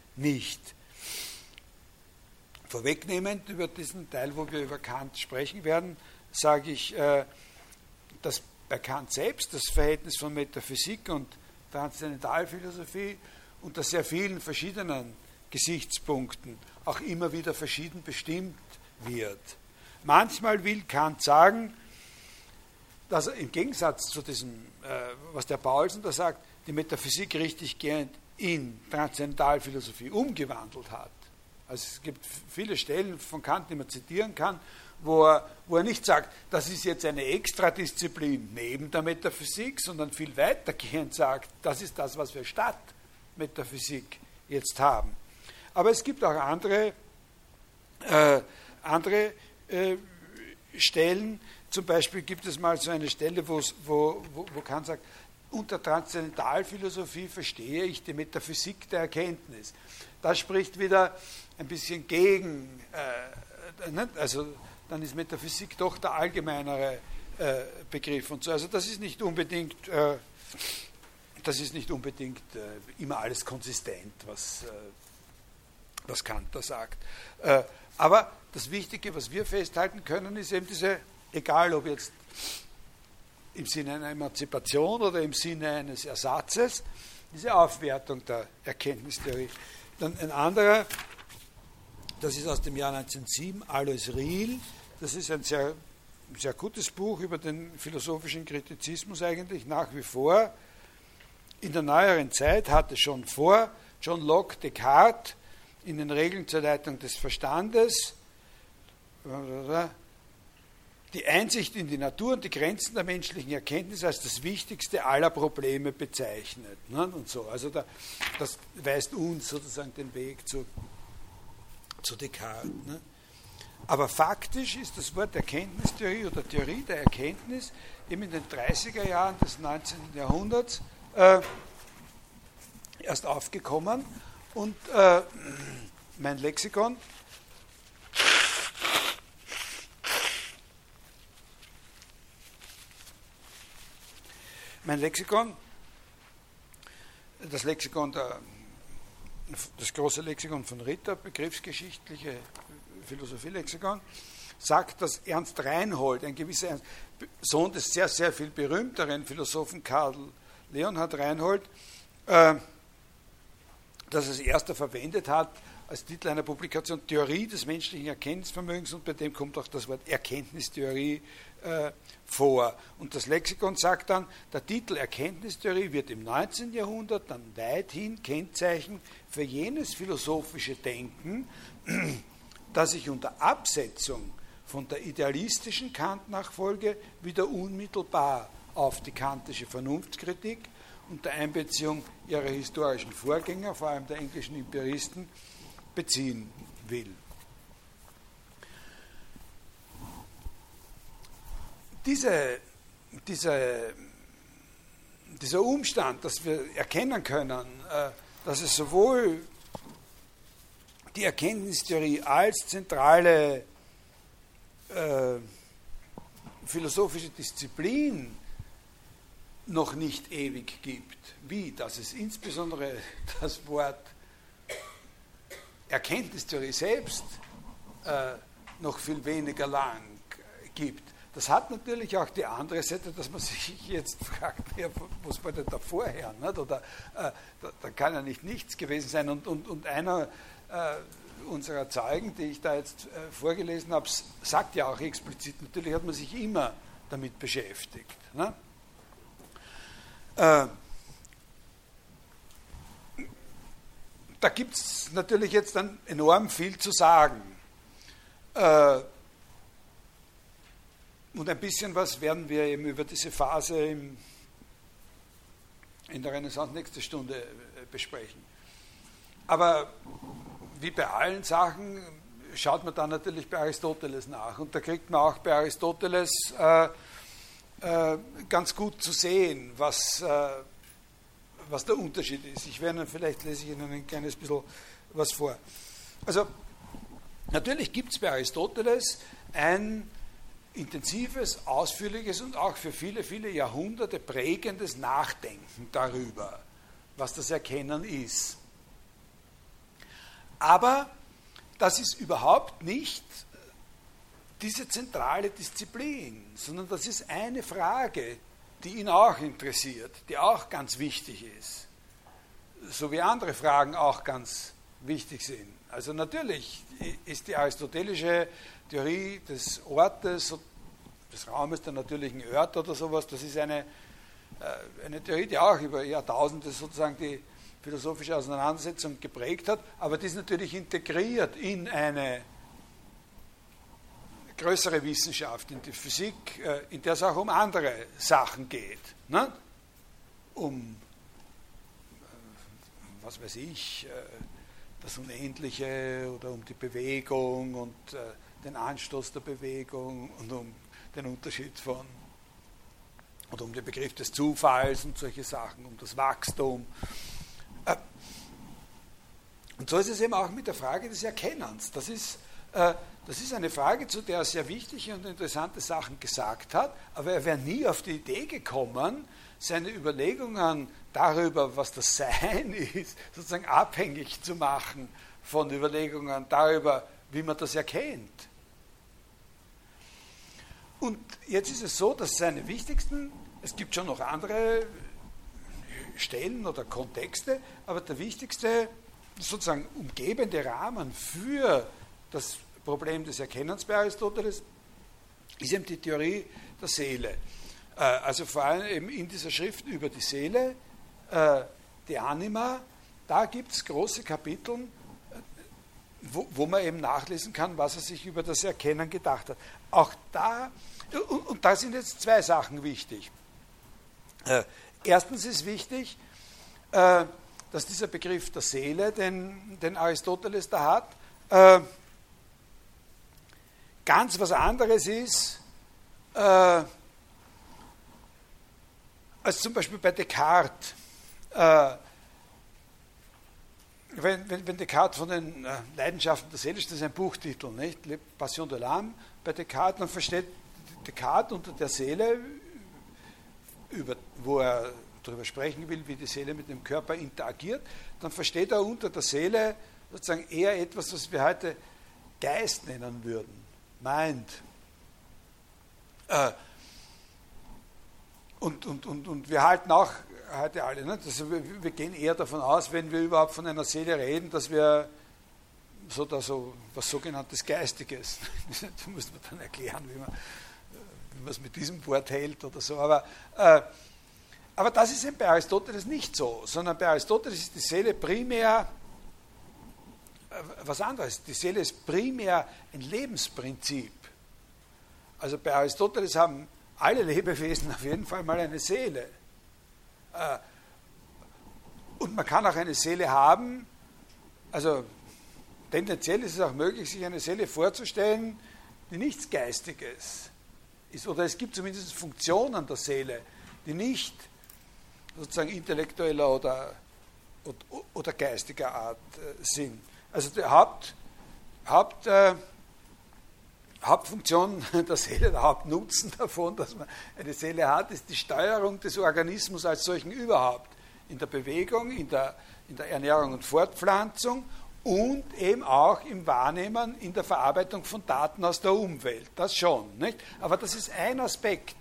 nicht. Vorwegnehmend über diesen Teil, wo wir über Kant sprechen werden, sage ich, dass bei Kant selbst das Verhältnis von Metaphysik und Transzendentalphilosophie unter sehr vielen verschiedenen Gesichtspunkten auch immer wieder verschieden bestimmt wird. Manchmal will Kant sagen, dass er im Gegensatz zu diesem, was der Paulsen da sagt, die Metaphysik richtiggehend in Transzendentalphilosophie umgewandelt hat. Also es gibt viele Stellen von Kant, die man zitieren kann, wo er, wo er nicht sagt, das ist jetzt eine Extradisziplin neben der Metaphysik, sondern viel weitergehend sagt, das ist das, was wir statt Metaphysik jetzt haben. Aber es gibt auch andere, äh, andere äh, Stellen, zum Beispiel gibt es mal so eine Stelle, wo, wo, wo Kant sagt, unter Transzendentalphilosophie verstehe ich die Metaphysik der Erkenntnis. Das spricht wieder ein bisschen gegen, äh, also dann ist Metaphysik doch der allgemeinere äh, Begriff und so. Also das ist nicht unbedingt, äh, das ist nicht unbedingt äh, immer alles konsistent, was, äh, was Kant da sagt. Äh, aber das Wichtige, was wir festhalten können, ist eben diese, egal ob jetzt im Sinne einer Emanzipation oder im Sinne eines Ersatzes, diese Aufwertung der Erkenntnistheorie. Dann ein anderer, das ist aus dem Jahr neunzehnhundertsieben, Alois Riel, das ist ein sehr, sehr gutes Buch über den philosophischen Kritizismus eigentlich, nach wie vor. In der neueren Zeit hatte schon vor John Locke Descartes in den Regeln zur Leitung des Verstandes die Einsicht in die Natur und die Grenzen der menschlichen Erkenntnis als das wichtigste aller Probleme bezeichnet. Ne? Und so. Also da, das weist uns sozusagen den Weg zu, zu Descartes. Ne? Aber faktisch ist das Wort Erkenntnistheorie oder Theorie der Erkenntnis eben in den dreißiger Jahren des neunzehnten Jahrhunderts äh, erst aufgekommen und äh, mein Lexikon Mein Lexikon, das Lexikon, der, das große Lexikon von Ritter, begriffsgeschichtliche Philosophielexikon, sagt, dass Ernst Reinhold, ein gewisser Ernst, Sohn des sehr, sehr viel berühmteren Philosophen Karl Leonhard Reinhold, äh, das als erster verwendet hat, als Titel einer Publikation Theorie des menschlichen Erkenntnisvermögens, und bei dem kommt auch das Wort Erkenntnistheorie äh, vor. Und das Lexikon sagt dann, der Titel Erkenntnistheorie wird im neunzehnten Jahrhundert dann weithin Kennzeichen für jenes philosophische Denken, das sich unter Absetzung von der idealistischen Kant-Nachfolge wieder unmittelbar auf die kantische Vernunftkritik und der Einbeziehung ihrer historischen Vorgänger, vor allem der englischen Empiristen, beziehen will. Diese, diese, dieser Umstand, dass wir erkennen können, dass es sowohl die Erkenntnistheorie als zentrale äh, philosophische Disziplin noch nicht ewig gibt, wie dass es insbesondere das Wort Erkenntnistheorie selbst äh, noch viel weniger lang gibt. Das hat natürlich auch die andere Seite, dass man sich jetzt fragt, ja, was war denn da vorher? Nicht? Oder äh, da, da kann ja nicht nichts gewesen sein. Und, und, und einer äh, unserer Zeugen, die ich da jetzt äh, vorgelesen habe, sagt ja auch explizit, natürlich hat man sich immer damit beschäftigt. Ne? Äh, da gibt es natürlich jetzt dann enorm viel zu sagen. Äh, Und ein bisschen was werden wir eben über diese Phase im, in der Renaissance nächste Stunde besprechen. Aber wie bei allen Sachen schaut man dann natürlich bei Aristoteles nach. Und da kriegt man auch bei Aristoteles äh, äh, ganz gut zu sehen, was, äh, was der Unterschied ist. Ich werde, vielleicht lese ich Ihnen ein kleines bisschen was vor. Also natürlich gibt es bei Aristoteles ein intensives, ausführliches und auch für viele, viele Jahrhunderte prägendes Nachdenken darüber, was das Erkennen ist. Aber das ist überhaupt nicht diese zentrale Disziplin, sondern das ist eine Frage, die ihn auch interessiert, die auch ganz wichtig ist, so wie andere Fragen auch ganz wichtig sind. Also natürlich ist die aristotelische Theorie des Ortes, des Raumes der natürlichen Örter oder sowas, das ist eine, eine Theorie, die auch über Jahrtausende sozusagen die philosophische Auseinandersetzung geprägt hat, aber die ist natürlich integriert in eine größere Wissenschaft, in die Physik, in der es auch um andere Sachen geht. Ne? Um, was weiß ich, das Unendliche oder um die Bewegung und den Anstoß der Bewegung und um den Unterschied von, oder um den Begriff des Zufalls und solche Sachen, um das Wachstum. Und so ist es eben auch mit der Frage des Erkennens. Das ist, äh, das ist eine Frage, zu der er sehr wichtige und interessante Sachen gesagt hat, aber er wäre nie auf die Idee gekommen, seine Überlegungen darüber, was das Sein ist, sozusagen abhängig zu machen von Überlegungen darüber, wie man das erkennt. Und jetzt ist es so, dass seine wichtigsten, es gibt schon noch andere Stellen oder Kontexte, aber der wichtigste sozusagen umgebende Rahmen für das Problem des Erkennens bei Aristoteles ist eben die Theorie der Seele. Also vor allem eben in dieser Schrift über die Seele, die Anima, da gibt es große Kapitel, wo, wo man eben nachlesen kann, was er sich über das Erkennen gedacht hat. Auch da, und, und da sind jetzt zwei Sachen wichtig. Erstens ist wichtig, dass dieser Begriff der Seele, den, den Aristoteles da hat, äh, ganz was anderes ist, äh, als zum Beispiel bei Descartes. Äh, wenn, wenn, wenn Descartes von den äh, Leidenschaften der Seele, das ist ein Buchtitel, nicht? Le Passion de l'âme, bei Descartes, dann versteht Descartes unter der Seele, über, wo er darüber sprechen will, wie die Seele mit dem Körper interagiert, dann versteht er unter der Seele sozusagen eher etwas, was wir heute Geist nennen würden, Mind. Äh, und, und, und, und wir halten auch heute alle, ne? Also wir, wir gehen eher davon aus, wenn wir überhaupt von einer Seele reden, dass wir so, da so was sogenanntes Geistiges, da muss man dann erklären, wie man, wie man es mit diesem Wort hält oder so, aber äh, Aber das ist eben bei Aristoteles nicht so, sondern bei Aristoteles ist die Seele primär äh, was anderes. Die Seele ist primär ein Lebensprinzip. Also bei Aristoteles haben alle Lebewesen auf jeden Fall mal eine Seele. Äh, und man kann auch eine Seele haben, also tendenziell ist es auch möglich, sich eine Seele vorzustellen, die nichts Geistiges ist. Oder es gibt zumindest Funktionen der Seele, die nicht sozusagen intellektueller oder, oder, oder geistiger Art äh, sind. Also die Haupt, Haupt, äh, Hauptfunktion der Seele, der Hauptnutzen davon, dass man eine Seele hat, ist die Steuerung des Organismus als solchen überhaupt. In der Bewegung, in der, in der Ernährung und Fortpflanzung und eben auch im Wahrnehmen, in der Verarbeitung von Daten aus der Umwelt. Das schon, nicht? Aber das ist ein Aspekt.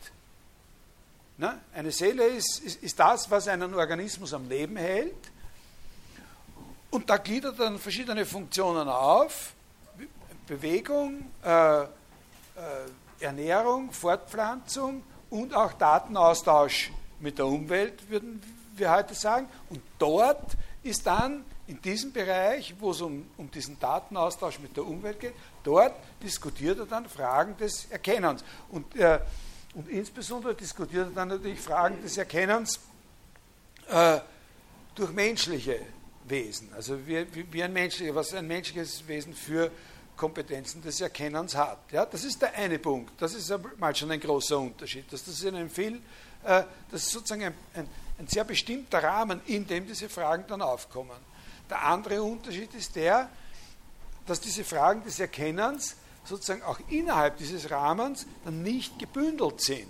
Ne? Eine Seele ist, ist, ist das, was einen Organismus am Leben hält. Und da gliedert dann verschiedene Funktionen auf. Bewegung, äh, äh, Ernährung, Fortpflanzung und auch Datenaustausch mit der Umwelt, würden wir heute sagen. Und dort ist dann in diesem Bereich, wo es um, um diesen Datenaustausch mit der Umwelt geht, dort diskutiert er dann Fragen des Erkennens. Und äh, Und insbesondere diskutiert er dann natürlich Fragen des Erkennens äh, durch menschliche Wesen. Also wie, wie ein menschliches, was ein menschliches Wesen für Kompetenzen des Erkennens hat. Ja, das ist der eine Punkt. Das ist mal schon ein großer Unterschied. Das ist in einem viel, äh, das ist sozusagen ein, ein, ein sehr bestimmter Rahmen, in dem diese Fragen dann aufkommen. Der andere Unterschied ist der, dass diese Fragen des Erkennens sozusagen auch innerhalb dieses Rahmens dann nicht gebündelt sind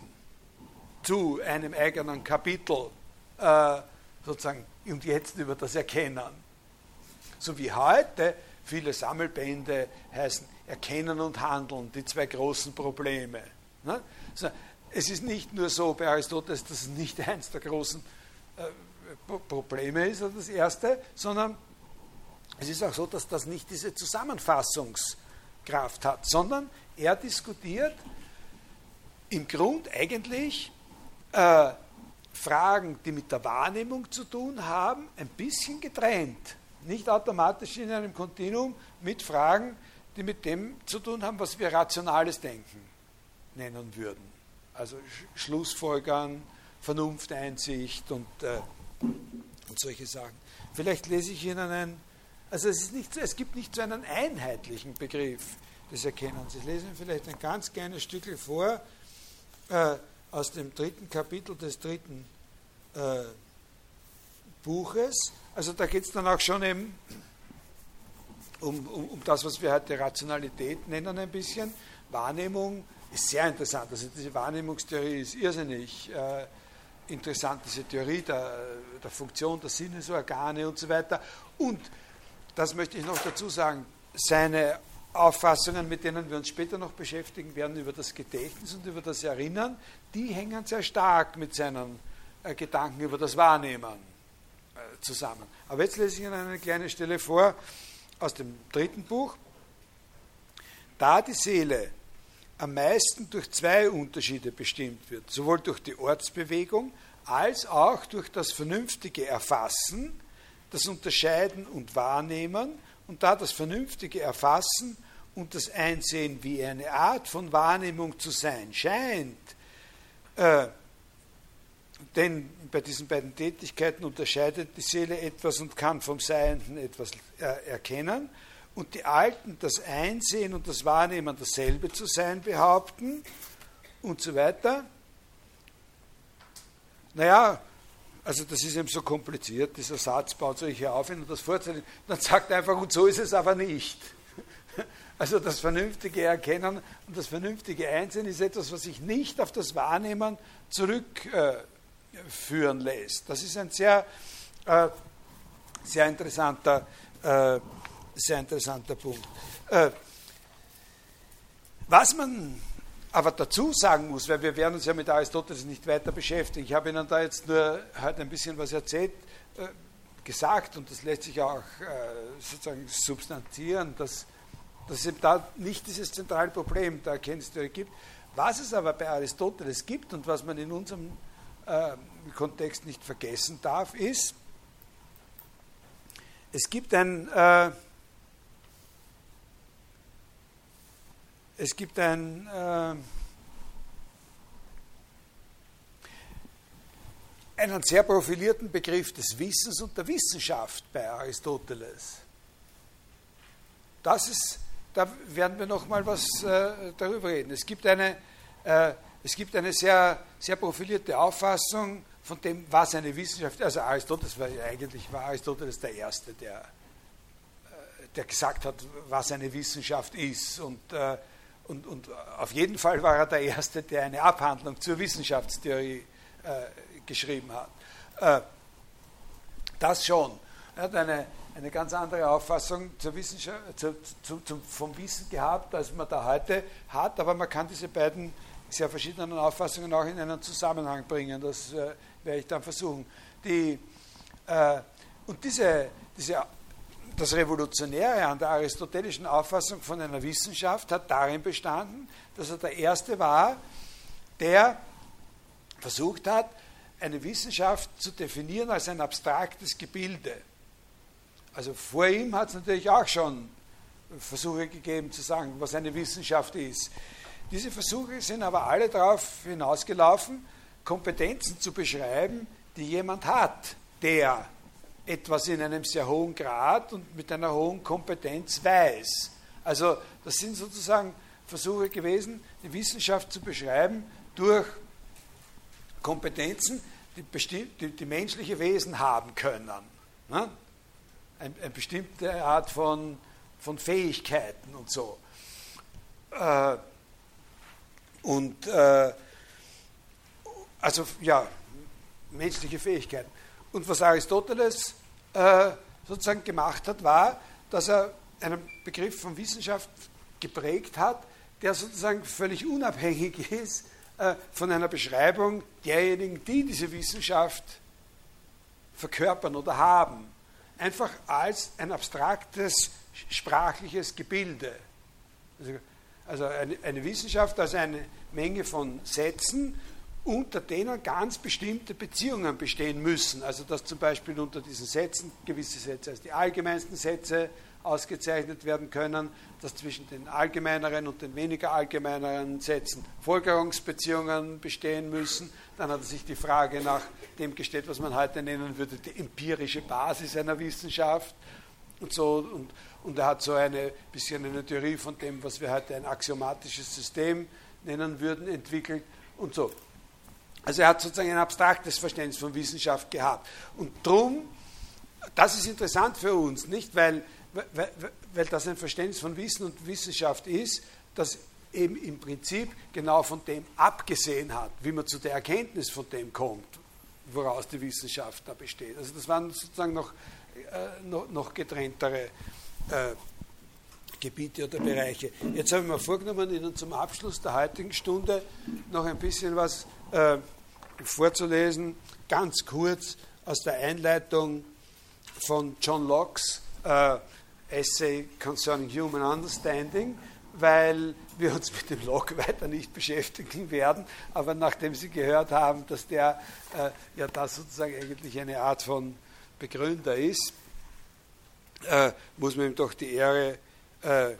zu einem eigenen Kapitel, äh, sozusagen, und jetzt über das Erkennen. So wie heute viele Sammelbände heißen Erkennen und Handeln, die zwei großen Probleme. Ne? Also, es ist nicht nur so bei Aristoteles, dass es nicht eins der großen äh, Probleme ist, oder das erste, sondern es ist auch so, dass das nicht diese Zusammenfassungskraft hat, sondern er diskutiert im Grund eigentlich äh, Fragen, die mit der Wahrnehmung zu tun haben, ein bisschen getrennt. Nicht automatisch in einem Kontinuum mit Fragen, die mit dem zu tun haben, was wir rationales Denken nennen würden. Also Schlussfolgern, Vernunfteinsicht und, äh, und solche Sachen. Vielleicht lese ich Ihnen ein, also es, ist nicht, es gibt nicht so einen einheitlichen Begriff des Erkennens. Ich lese Ihnen vielleicht ein ganz kleines Stückchen vor, äh, aus dem dritten Kapitel des dritten äh, Buches. Also da geht es dann auch schon eben um, um, um das, was wir heute Rationalität nennen ein bisschen. Wahrnehmung ist sehr interessant. Also diese Wahrnehmungstheorie ist irrsinnig äh, interessant, diese Theorie der, der Funktion der Sinnesorgane und so weiter. Und, das möchte ich noch dazu sagen, seine Auffassungen, mit denen wir uns später noch beschäftigen werden, über das Gedächtnis und über das Erinnern, die hängen sehr stark mit seinen äh, Gedanken über das Wahrnehmen äh, zusammen. Aber jetzt lese ich Ihnen eine kleine Stelle vor aus dem dritten Buch. Da die Seele am meisten durch zwei Unterschiede bestimmt wird, sowohl durch die Ortsbewegung als auch durch das vernünftige Erfassen, das Unterscheiden und Wahrnehmen, und da das vernünftige Erfassen und das Einsehen wie eine Art von Wahrnehmung zu sein scheint, äh, denn bei diesen beiden Tätigkeiten unterscheidet die Seele etwas und kann vom Seienden etwas äh, erkennen, und die Alten das Einsehen und das Wahrnehmen dasselbe zu sein behaupten und so weiter. Naja, also das ist eben so kompliziert, dieser Satz baut sich hier auf, um das vorzulesen. Dann sagt er einfach, und so ist es aber nicht. Also das vernünftige Erkennen und das vernünftige Einsehen ist etwas, was sich nicht auf das Wahrnehmen zurückführen äh, lässt. Das ist ein sehr, äh, sehr, interessanter, äh, sehr interessanter Punkt. Äh, was man aber dazu sagen muss, weil wir werden uns ja mit Aristoteles nicht weiter beschäftigen. Ich habe Ihnen da jetzt nur heute ein bisschen was erzählt, äh, gesagt, und das lässt sich auch äh, sozusagen substanzieren, dass, dass es eben da nicht dieses zentrale Problem der Erkenntnistheorie gibt. Was es aber bei Aristoteles gibt und was man in unserem äh, Kontext nicht vergessen darf, ist, es gibt ein äh, Es gibt ein, äh, einen sehr profilierten Begriff des Wissens und der Wissenschaft bei Aristoteles. Das ist, da werden wir noch mal was äh, darüber reden. Es gibt eine, äh, es gibt eine sehr, sehr profilierte Auffassung von dem, was eine Wissenschaft ist. Also Aristoteles war eigentlich war Aristoteles der Erste, der, äh, der gesagt hat, was eine Wissenschaft ist. Und äh, Und, und auf jeden Fall war er der Erste, der eine Abhandlung zur Wissenschaftstheorie äh, geschrieben hat. Äh, das schon. Er hat eine, eine ganz andere Auffassung zur Wissenschaft, zu, zu, zu, vom Wissen gehabt, als man da heute hat, aber man kann diese beiden sehr verschiedenen Auffassungen auch in einen Zusammenhang bringen. Das äh, werde ich dann versuchen. Die, äh, und diese, diese Das Revolutionäre an der aristotelischen Auffassung von einer Wissenschaft hat darin bestanden, dass er der Erste war, der versucht hat, eine Wissenschaft zu definieren als ein abstraktes Gebilde. Also vor ihm hat es natürlich auch schon Versuche gegeben zu sagen, was eine Wissenschaft ist. Diese Versuche sind aber alle darauf hinausgelaufen, Kompetenzen zu beschreiben, die jemand hat, der etwas in einem sehr hohen Grad und mit einer hohen Kompetenz weiß. Also das sind sozusagen Versuche gewesen, die Wissenschaft zu beschreiben durch Kompetenzen, die, bestimmt, die, die menschliche Wesen haben können. Ne? Ein, eine bestimmte Art von, von Fähigkeiten und so. Äh, und äh, also ja, menschliche Fähigkeiten. Und was Aristoteles äh, sozusagen gemacht hat, war, dass er einen Begriff von Wissenschaft geprägt hat, der sozusagen völlig unabhängig ist äh, von einer Beschreibung derjenigen, die diese Wissenschaft verkörpern oder haben. Einfach als ein abstraktes, sprachliches Gebilde. Also, also eine, eine Wissenschaft als eine Menge von Sätzen, unter denen ganz bestimmte Beziehungen bestehen müssen. Also dass zum Beispiel unter diesen Sätzen gewisse Sätze als die allgemeinsten Sätze ausgezeichnet werden können, dass zwischen den allgemeineren und den weniger allgemeineren Sätzen Folgerungsbeziehungen bestehen müssen. Dann hat er sich die Frage nach dem gestellt, was man heute nennen würde, die empirische Basis einer Wissenschaft und so. Und, und er hat so eine bisschen eine Theorie von dem, was wir heute ein axiomatisches System nennen würden, entwickelt und so. Also er hat sozusagen ein abstraktes Verständnis von Wissenschaft gehabt. Und drum, das ist interessant für uns, nicht? Weil, weil, weil das ein Verständnis von Wissen und Wissenschaft ist, das eben im Prinzip genau von dem abgesehen hat, wie man zu der Erkenntnis von dem kommt, woraus die Wissenschaft da besteht. Also das waren sozusagen noch, äh, noch, noch getrenntere äh, Gebiete oder Bereiche. Jetzt habe ich mir vorgenommen, Ihnen zum Abschluss der heutigen Stunde noch ein bisschen was äh, vorzulesen, ganz kurz aus der Einleitung von John Locke's äh, Essay Concerning Human Understanding, weil wir uns mit dem Locke weiter nicht beschäftigen werden, aber nachdem Sie gehört haben, dass der äh, ja da sozusagen eigentlich eine Art von Begründer ist, äh, muss man ihm doch die Ehre Äh,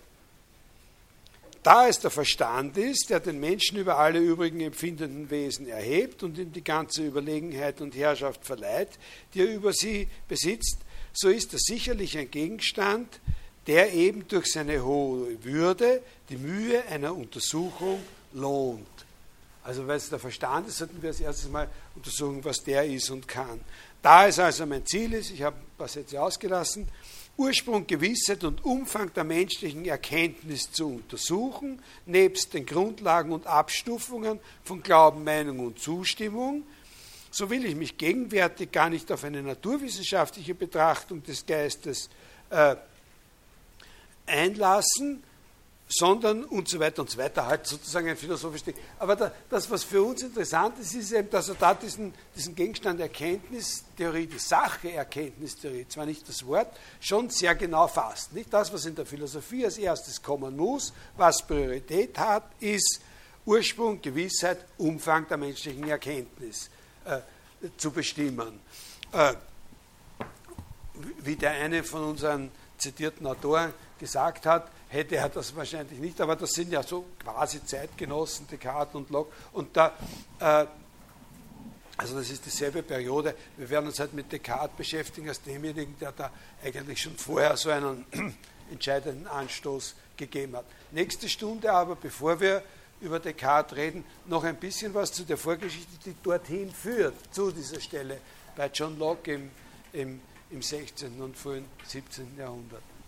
da es der Verstand ist, der den Menschen über alle übrigen empfindenden Wesen erhebt und ihm die ganze Überlegenheit und Herrschaft verleiht, die er über sie besitzt, so ist er sicherlich ein Gegenstand, der eben durch seine hohe Würde die Mühe einer Untersuchung lohnt. Also weil es der Verstand ist, sollten wir als erstes mal untersuchen, was der ist und kann. Da es also mein Ziel ist, ich habe ein paar Sätze ausgelassen, Ursprung, Gewissheit und Umfang der menschlichen Erkenntnis zu untersuchen, nebst den Grundlagen und Abstufungen von Glauben, Meinung und Zustimmung, so will ich mich gegenwärtig gar nicht auf eine naturwissenschaftliche Betrachtung des Geistes äh, einlassen, sondern und so weiter und so weiter, halt sozusagen ein philosophisches Ding. Aber da, das, was für uns interessant ist, ist eben, dass er da diesen, diesen Gegenstand Erkenntnistheorie, die Sache Erkenntnistheorie, zwar nicht das Wort, schon sehr genau fasst. Nicht das, was in der Philosophie als erstes kommen muss, was Priorität hat, ist Ursprung, Gewissheit, Umfang der menschlichen Erkenntnis äh, zu bestimmen. Äh, wie der eine von unseren zitierten Autoren gesagt hat, hätte er das wahrscheinlich nicht, aber das sind ja so quasi Zeitgenossen, Descartes und Locke. Und da, äh, also das ist dieselbe Periode, wir werden uns halt mit Descartes beschäftigen, als demjenigen, der da eigentlich schon vorher so einen entscheidenden Anstoß gegeben hat. Nächste Stunde aber, bevor wir über Descartes reden, noch ein bisschen was zu der Vorgeschichte, die dorthin führt, zu dieser Stelle bei John Locke im, im, im sechzehnten und frühen siebzehnten Jahrhundert.